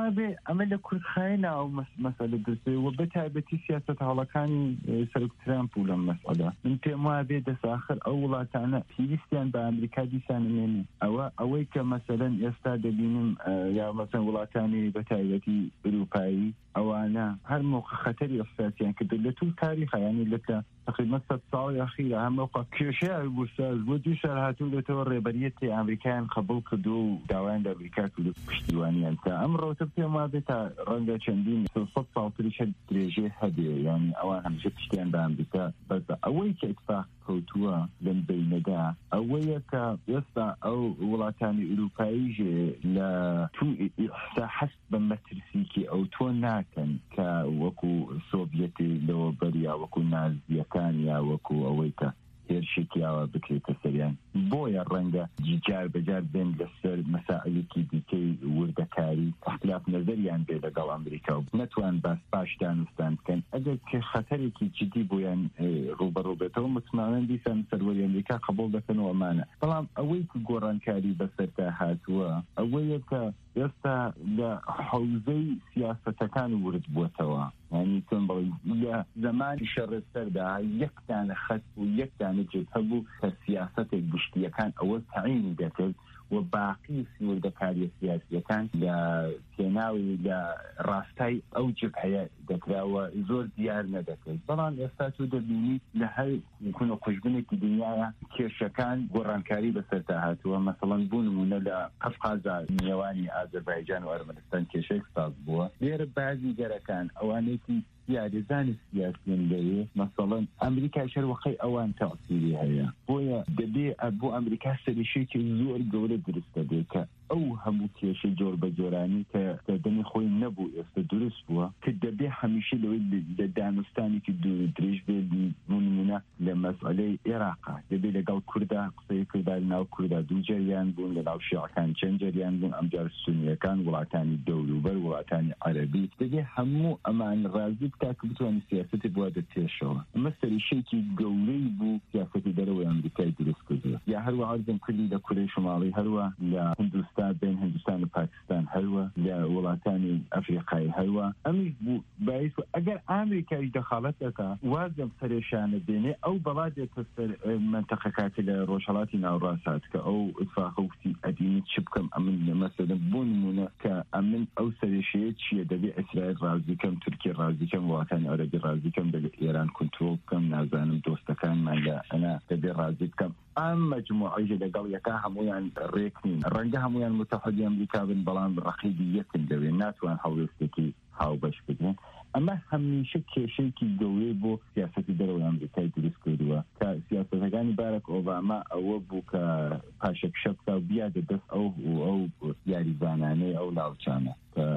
وابێ ئەمە لە کورتخایە و مەسەلە درسێ و بەتایبەتی سیاسەت هەڵەکانی سەرۆک ترامپ و لەم مەسئلە من پێم وابێ دەساخر ئەو وڵاتانە پێویستیان بە ئەمریکا دیسانمێنێ ئەوەی کە مەسەلەن ئێستا دەبینم یا مەسەن وڵاتانی بەتایبەتی ئەوروپایی ئەوانە هەر موقع خەتەری ئەفساسیان کردو لە توو تاریخە یعنی لە تقریبا 100 ساڵی ئەخیرە هەم موقع کێشەیە بوساز بۆ دوو سەر هاتوو لەتەوە ڕێبەریەتی ئەمریکایان قبول کردو و داوایان لە ئەمریکا کردو پشتیوانیان تا ئەمڕۆتە پێم وابێ تا ڕەنگە چەندین 100 ساڵتریش درێژێ هەبێ یعنی ئەوان هەمیشە پشتیان بە ئەمریکا بەس ئەوەی کە اتفاق کەوتووە لەم بینەدا ئەوەیە کە ئێستا ئەو وڵاتانی ئەوروپاییژ لە تو حەست بە مەترسیکی ئەو تۆ ناکەن کە وەکو سۆڤیەتی لەوە بەریا وەکو نازیەکان یا وەکو ئەوەی کە هێرشێکیاوە بکرێتە سەریان بۆیە ڕەنگە جار بەجار بێن لەسەر مەسائلێکی دیکەی وردەکاری اختلاف نەزەریان بێ لەگەڵ ئەمریکا و نەتوان باس پاشتان وستان بکەن ئەگەر کە خەتەرێکی جدی بۆیان ڕوبەڕوو بێتەوە متمانەن دیسان سەروەری ئەمریکا قبول دەکەنەوە ئەمانە بەڵام ئەوەی کە گۆڕانکاری بەسەرتا هاتووە ئەوەیە کە ئێستا لە حوزەی سیاسەتەکان ورد بووتەوە یعنی چۆن بڵێ لە زمانی شەڕستەردا یەکدانە خەت و یەکدانە جێت هەبوو کە سیاسەتێک گشتیەکان ئەوە تەعین دەکرد و باقی سوودەکاری سیاسیەکان لە پێناوی لە ڕاستای ئەو جبهەیە دەکراوە زۆر دیار نەدەکرێت بەڵام ئێستا تو دەبینی لە هەر کوونە خوشبنێکی دنیاە کێشەکان گۆڕانکاری بەسەرتا هاتووە مەسەڵەن بوونمونە لە قەفقازا نێوانی ئازەربایجان و ئەرمەنستان کێشەیەک ساز بووە لێرە بازی گەرەکان ئەوانەیەکی یاریزانی سیاسیین لەوێ مەسەڵەن ئەمریکای شەروەخەی ئەوان تەعسیری هەیە بۆیە دەبێ بۆ ئەمریکا سەرشێکی زۆر گەورە دروستە بێ کە ئەو هەموو کێشە جۆر بە جۆرانی کە دەمی خۆی نەبوو ئێستا دروست بووە کە دەبێ هەمیشە لەوەی لە دانوستانێکی دوور درێژ بێ نمونە لە مەسئلەی عێراقا دەبێ لەگەڵ کووردا قسەی کردا ناو کووردا دوو جەریان بوون لەناو شیعەکان چەند جەریان بوون ئەمجار سونیەکان وڵاتانی دەوروبەر وڵاتانی عەرەبی دەبێ هەموو ئەمان ڕازی بکا کە بتوانێت سیاسەتی بوادە تێشەوە ئەمە سەرشێکی گەورەی بوو سیاسەتی دەرەوەی ئەمریکای دروست کردووە یا هەروە عەرزم کردی لە کورەی شماڵی هەروە لە بين هندستان و پاکستان هەروە لە وڵاتانی ئەفریقای هەروە ئەمیش بوو باعث ئەگەر ئامریکای دەخالەت دەکا وازم سەرێشانە دێنێ ئەو بەڵادێتە سەر منتەقەکاتی لە ڕۆژهەڵاتی ناوڕاستات کە ئەو اتفاق وتی ئەدینی چ بکەم ئەمن مەسەلەن بۆ نمونە کە ئەمن ئەو سەرێشەیە چییە دەبێ ئیسرائیل ڕازیکەم تورکیە ڕازیکەم وڵاتانی عەرەبی ڕازیکەم دەبێ ئێران کنترۆڵ بکەم نازانم دۆستەکانمان لە ئەنا دەبێ ڕازی بکەم ئەم مەجموعەی لەگەڵ یەکا هەمویان ڕێکنین ڕەنگە هەمویان متحدی ئەمریکا بن بەڵام ڕەقیبی یەکن دەوێت ناتوان هەڵوێستێکی هاوبەش بکەن ئەمە هەمیشە کێشەیەکی گەورەی بۆ سیاسەتی دەرەوەی ئەمریکای دروست کردووە کە سیاسەتەکانی باراک ئۆباما ئەوە بوو کە پاشەکشە بکە و بیادە دەست ئەو یاریزانانەی ئەو لاوچانە کە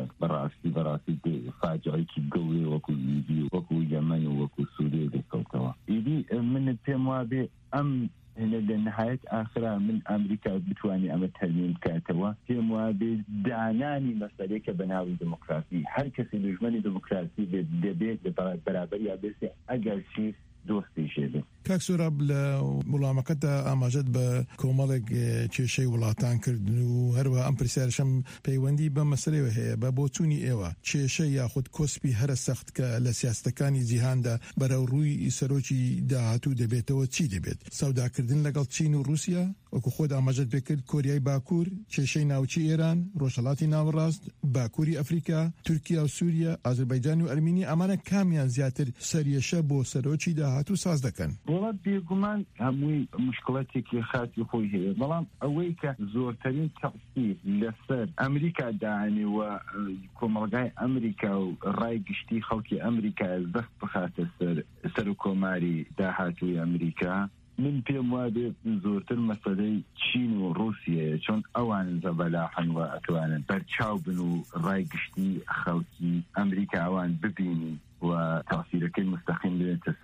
بەڕاستی فاجعەیەکی گەورەی وەکو لیبی وەکو یەمەن و وەکو سووریا دەکەوتەوە ئیدی من پێم وابێ ئەم هنا لنهاية آخرة من أمريكا بتواني أما تهمين كاتوا في موابد دعناني مسألة كبناوي ديمقراطي هر كسي لجماني ديمقراطي دبيت برابر يا بس أجل شيء دۆستی شێبێ. کاک سۆراب لە وڵامەکەتە ئاماژەت بە کۆمەڵێک کێشەی وڵاتانکردن و هەروە ئەم پرسیارشەم پەیوەندی بە مەسەلەوە هەیە بە بۆچوونی ئێوە کێشە یاخود کۆسپی هەرە سەخت کە لە سیاستەکانی جیهاندا بەرەو ڕووی سەرۆکی داهاتوو دەبێتەوە چی دەبێت؟ سەوداکردن لەگەڵ چین و رووسیا وەکو خۆت ئاماژەت پێکرد کۆریای باکوور، کێشەی ناوچی ئێران، ڕۆژهەڵاتی ناوەڕاست، باکووری ئەفریقا، تورکیا و سووریا، ئازەربایجان و ئەرمینی ئەمانە کامیان زیاتر سەریەشە بۆ سەرۆکی داهاتوو ساز دەکەن؟ وڵات بێگومان هەمووی مشکڵاتێکی خاصی خۆی هەیە، بەڵام ئەوەی کە زۆرترین تەقسیر لەسەر ئەمریکا داهێنەوە کۆمەڵگای ئەمریکا و ڕای گشتی خەڵکی ئەمریکا زەخت بخاتە سەر و کۆماری داهاتووی ئەمریکا. من پێم وابێ زۆرتر مەسەلەی چین و رووسیایە، چۆن ئەوان زەبەلاحن و ئەتوانن بەرچاو بن و ڕای گشتی خەڵکی ئەمریکا ئەوان ببینی وتأثيرك المستقيم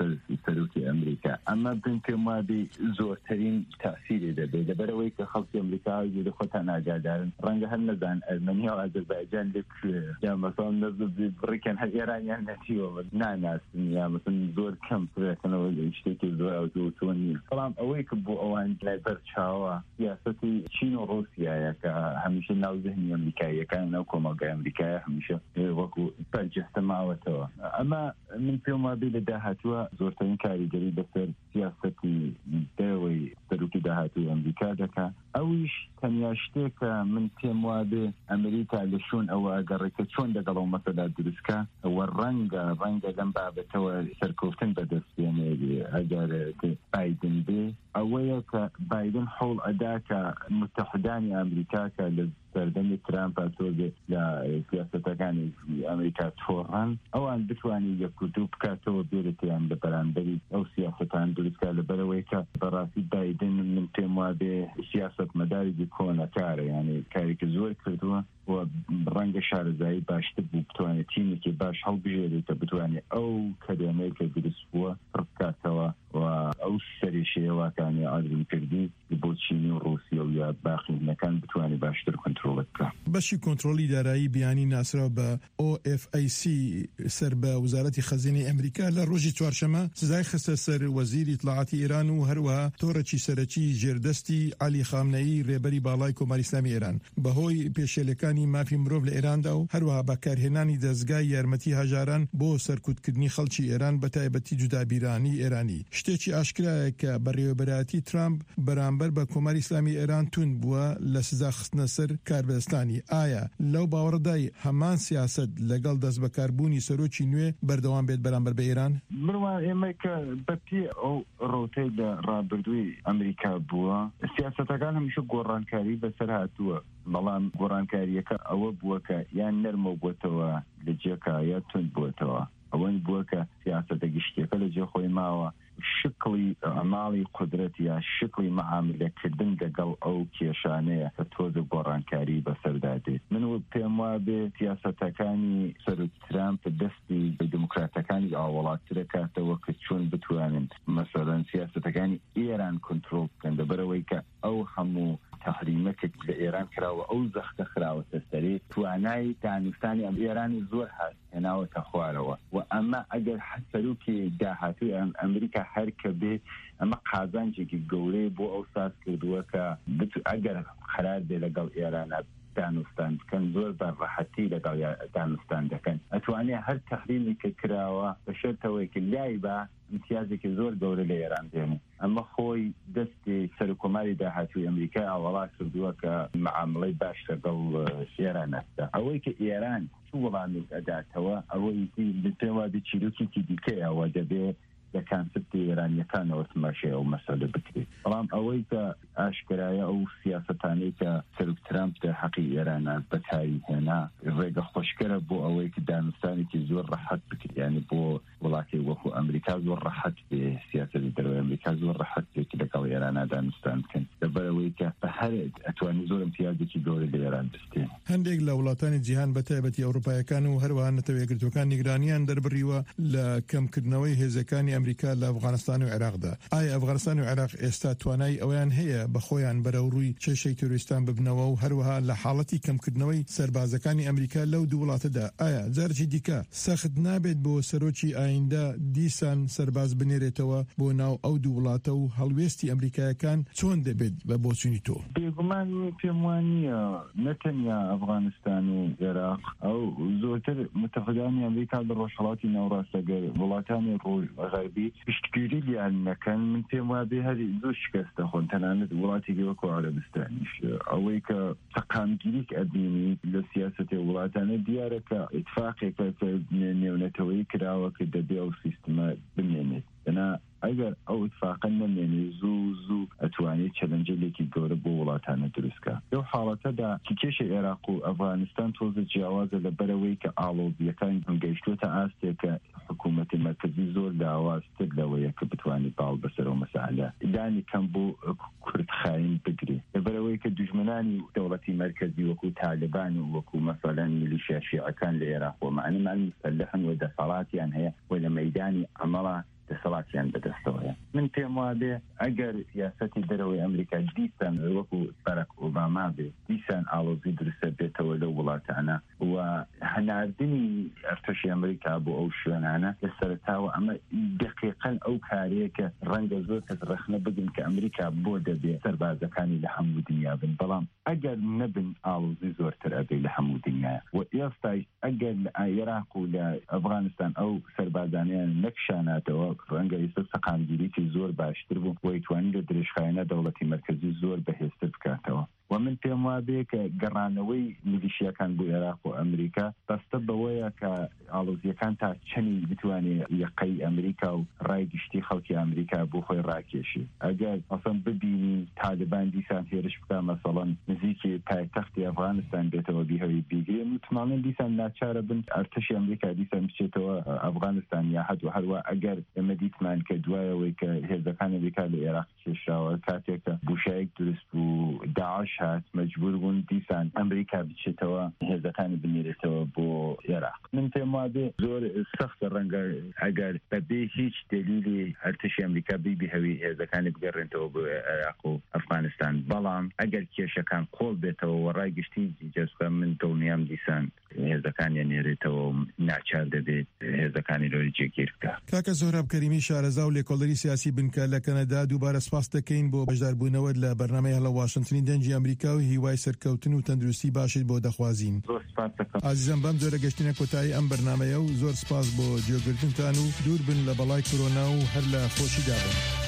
لتسلسل أمريكا. أما بنت ما بزورترين تأثير ده برويك خلص أمريكا يجي خطنا جادار رنجها النزان ألمانيا وأذربيجان لك يا مثلا نزل بريكان الإيرانيان نتيجة ناس يا مثلا زور كم كانوا يشتكي زور أو زورتوني طبعا أويك بو أوان نبر شاوا سياستي الصين وروسيا يا هميشه ناو ذهني أمريكا كان نوكو موقع أمريكا هميشه وكو ترجح سماوته. أما من فيما بين دهاتوا زورتين كاري جريدة سياستي داوي سلوكي دهاتوا أمريكا دكا أويش تنياشتك من فيما بين أمريكا لشون أو أقريك شون دقلوا مثلا درسكا والرنجة لنبع بتوا سركوفتن بدس يعني أجر بايدن بي أويك بايدن حول أداك متحداني أمريكا سردمي ترامب أتوجه لسياسة كان في أمريكا تفوران أو أن بتواني يكتب كاتو بيرتي عن برانبري أو سياسة عن دولسكا لبرويكا براسي بايدن من تيموا بسياسة مدارج كونا كاري يعني كاري كزور كردوه وبرنگ شهر زایی باش تبو بتواني تيمي كي باش حل بجيري تبتواني أو كداميكا برسوا فرقاتوا أو سريشي وكان عادل كردي بوتشيني وروسيا ويا باقي مكان بتواني باش تر كنترولك باشي كنترولي دارایی بیانی ناسرا با OFAC سر با وزارت خزینه امریکا لروجی چوارشمه سزای خسته سر وزیر اطلاعات ایران و هروها تورچی سرچی جردستی علی خامنه‌ای ریبری بالای کمال اسلامی ایران بهوی پیشلکانی مافی مرۆڤ لە ئێراندا و هەروەها بەکارهێنانی دەستگای یارمەتی هەژاران بۆ سەرکوتکردنی خەڵکی ئێران بە تایبەتی جودابیرانی ئێرانی شتێکی ئاشکرایە کە بەڕێوەبەرایەتی ترامپ بەرامبەر بە کۆماری ئیسلامی ئێران تون بووە لە سزا خستنە سەر کاربەدەستانی. ئایا لەو باوەڕدای هەمان سیاست لەگەڵ دەست بەکاربوونی سەرۆکی نوێ بەردەوام بێت بەرامبەر بە ئێران؟ بڕوان ئێمە کە بەپی ئەو ڕۆتەی لە ڕابردووی ئەمریکا بووە سیاسەتەکان هەمیشە گۆڕانکاری بەسەر هاتووە بەڵام گۆڕانکاریەکە ئەوە بووە کە یان نەرمە بووەتەوە لە جێکا یا تند بووەتەوە ئەوەی بووە کە سیاسەتە گشتیەکە لە جێ خۆی ماوە شکلی ئەماڵی قودرەت یا شکلی مەعاملەکردن لەگەڵ ئەو کێشانەیە کە تۆزە گۆڕانکاری بەسەردادێت. من پێم وابێ سیاسەتەکانی سەرۆک ترامپ دەستی بە دموکراتەکانی ئاوەڵاتتر دەکاتەوە کە چۆن بتوانن مەسەڵەن سیاسەتەکانی ئێران کۆنتڕۆڵ بکەن لەبەرەوەی کە ئەو هەموو تحریمەکە لە ئێران کراوە ئەو زەختە خراوەتە سەرێ توانای دانوستانی ئەم ئێرانی زۆر هێناوەتە خوارەوە و ئەمە ئەگەر سەرۆکی داهاتووی ئەمریکا هەر کە بێ ئەمە قازانجێکی گەورەی بۆ ئەو ساز کردووە کە ئەگەر قەرار بێ لەگەڵ ئێرانە دانوستان بکەن زۆر بەڕەحەتی لەگەڵ دانوستان دەکەن ئەتوانێ هەر تەحریمی کە کراوە بە شێرتەوەیکە لای بە امتیازێکی زۆر گەورە لە ئێران دێنێ. ئەمە خۆی دەستی سەرکۆماری داهاتووی ئەمریکا ئاوەڵات کردووە کە معاملەی باش لەگەڵ ئێران نەستا. ئەوەی کە ئێران چ وەڵامێک ئەداتەوە ئەوەی پێوا چیرۆکێکی دیکەیەوە دەبێت لە کانسپتی ئێرانیەکانەوە تماشای ئەو مەسەلە بکرێت. بەڵام ئەوەی کە ئاشکرایە ئەو سیاسەتانەی کە سەرۆک ترامپ حەقی ئێرانە بەکاری هێنا ڕێگە خۆشکەرە بۆ ئەوەی کە دانوستانێکی زۆر ڕەحەت بکرێت یعنی بۆ وڵاتی وەکو ئەمریکا زۆر ڕەحەت بێ سیاسەتی دەرەوەی ئەمریکا زۆر ڕەحەت بێت لەگەڵ ئێرانە دانوستان بکەن لەبەرەوەی کە بە هەر ئەتوانی زۆر امتیازێکی گەورە لە ئێران بستێن. هەندێک لە وڵاتانی جیهان بە تایبەتی ئەوروپایەکان و هەروەها نەتەوەیەکگرتوەکان نیگرانیان دەربڕیوە لە کەمکردنەوەی هێزەکانی ئەمریکا لە ئەفغانستان و عێراقدا. ئایا ئەفغانستان و عێراق ئێستا توانای ئەویان هەیە بە خۆیان بەرەو ڕووی چێشەی تۆریستان ببنەوە و هەروەها لە حاڵەتی کەمکردنەوەی سەربازەکانی ئەمریکا لەو دوو وڵاتەدا ئایا جارێکی دیکە سەخت نابێت بۆ سەرۆکی ئایندە دیسان سەرباز بنێرێتەوە بۆ ناو ئەو دوو وڵاتە و هەڵوێستی ئەمریکایەکان چۆن دەبێت بە بۆچوونی تۆ؟ بێگومان پێم وانییە نەتەنیا ئەفغانستان و عێراق ئەو زۆرتر متحدانی ئەمریکا لە ڕۆژهەڵاتی ناوڕاستەگەر وڵاتانی غەربی پشتگیری لیان نەکەن من پێم وابێ هەری زۆر شکست دەخۆن تەنانەت وڵاتی وەکو عەرەبستانیش ئەوەی کە تەقامگیریک ئەبینی لە سیاسەتی وڵاتانە دیارە کە ئیتفاقێکە کە نێونەتەوەی کراوە کە دەبێ ئەو سیستەمە بمێنێت. ئەگەر ئەو اتفاقا نمێنێ زوو ئەتوانێت چەلەنجێکی گەورە بۆ وڵاتانە دروستکە. لەو حاڵەتەدا کێشە عێراق و ئەفغانستان تۆزە جیاوازە لە بەرەوەی کە ئاڵۆزیەکان هەنگەیشتوتە ئاستێکە حکوومەتی مرکزی زۆر داوازتر لەوەیە کە بتوانێت باڵ بەسەرەوە مەسائلە دانی کەم بۆ کورد خاین بگرێ لەبەرەوەی کە دوژمنانی دەوڵەتی مرکزی وەکو تالبان و وەکو مەسەڵەن میلیشیا شیعەکان لە عێراق و معنەمان مسلحن و دەسەڵاتیان هەیە و لە مەیدانی ئەمەڵا دەسەڵاتیان بەدەستەوەیە. من پێم وابێ ئەگەر سیاسەتی دەرەوەی ئەمریکا دیسان وەکو بەرەک ئۆباما بێ دیسان ئاڵۆزی دروستە بێتەوە لەو وڵاتانە و هەناردنی ئەرتەشی ئەمریکا بۆ ئەو شوێنانە لە سەرتاوە ئەمە دقیقەن ئەو کارەیە کە ڕەنگە زۆر کەس ڕەخنە بگن کە ئەمریکا بۆ دەبێ سەربازەکانی لە هەموو دنیا بن، بەڵام ئەگەر نەبن ئاڵۆزی زۆرتر ئەبێ لە هەموو دنیا و ئێستای ئەگەر لە عێراق و لە ئەفغانستان ئەو سەربازانیان نەکشاناتەوە ڕەنگە ئێستا سەقامگیریی زۆر باشتر بوو و ئەیتوانی لە درێژخایەنە دەوڵەتی مرکزی زۆر بەهێزتر بکاتەوە. و من پێم وابێ کە گەڕانەوەی میلیشیاکان بۆ عێراق و ئەمریکا بەستە بەوەیە کە ئاڵۆزیەکان تا چەنی بتوانێت یەقەی ئەمریکا و ڕای گشتی خەڵکی ئەمریکا بۆ خۆی ڕاکێشی. ئەگەر ئەسەن ببینین تالبان دیسان هێرش بکە مەسەڵەن نزیکی پایتەختی ئەفغانستان بێتەوە بیهەوی بیگرێ متمانن دیسان ناچارە بن ئەرتەشی ئەمریکا دیسان بچێتەوە ئەفغانستان یا هەدوو هەروە ئەگەر ئێمە دیتمان کە دوایەوەی کە هێزەکان ئەمریکا لە عێراق کێشراوە کاتێکە بوشایەک دروست بوو داعش هات مەجبور بوون دیسان ئەمریکا بچێتەوە هێزەکانی بنێرێتەوە بۆ عێراق. من پێم وابێ زۆر سەختە ڕەنگە ئەگەر بەبێ هیچ دلیلی ئەرتەشی ئەمریکا بیبی هەوی هێزەکانی بگەڕێنەوە بۆ عێراق و ئەفغانستان، بەڵام ئەگەر کێشەکان قۆڵ بێتەوە و ڕای گشتی جەزبە من دڵنیام دیسان هێزەکانیان نێرێتەوە ناچار دەبێت هێزەکانی لۆری جێگیر بکە. کاکە زۆراب کەریمی شارەزا و لێکۆڵەری سیاسی بنکە لە کەنەدا دووبارە سپاس دەکەین بۆ بەشداربوونەوە لە بەرنامەی هەڵە واشنگتنی دەنگی ئەمریکا و هیوای سەرکەوتن و تەندروستی باشیت بۆ دەخوازین. زۆر سپاس دەکەم. عزیزم بەم جۆرە گەشتنە کۆتایی ئەم بەرنامەیە و زۆر سپاس بۆ جێگرتنتان و دوور بن لە بەڵای کۆرۆنا و هەر لە خۆشی دابن.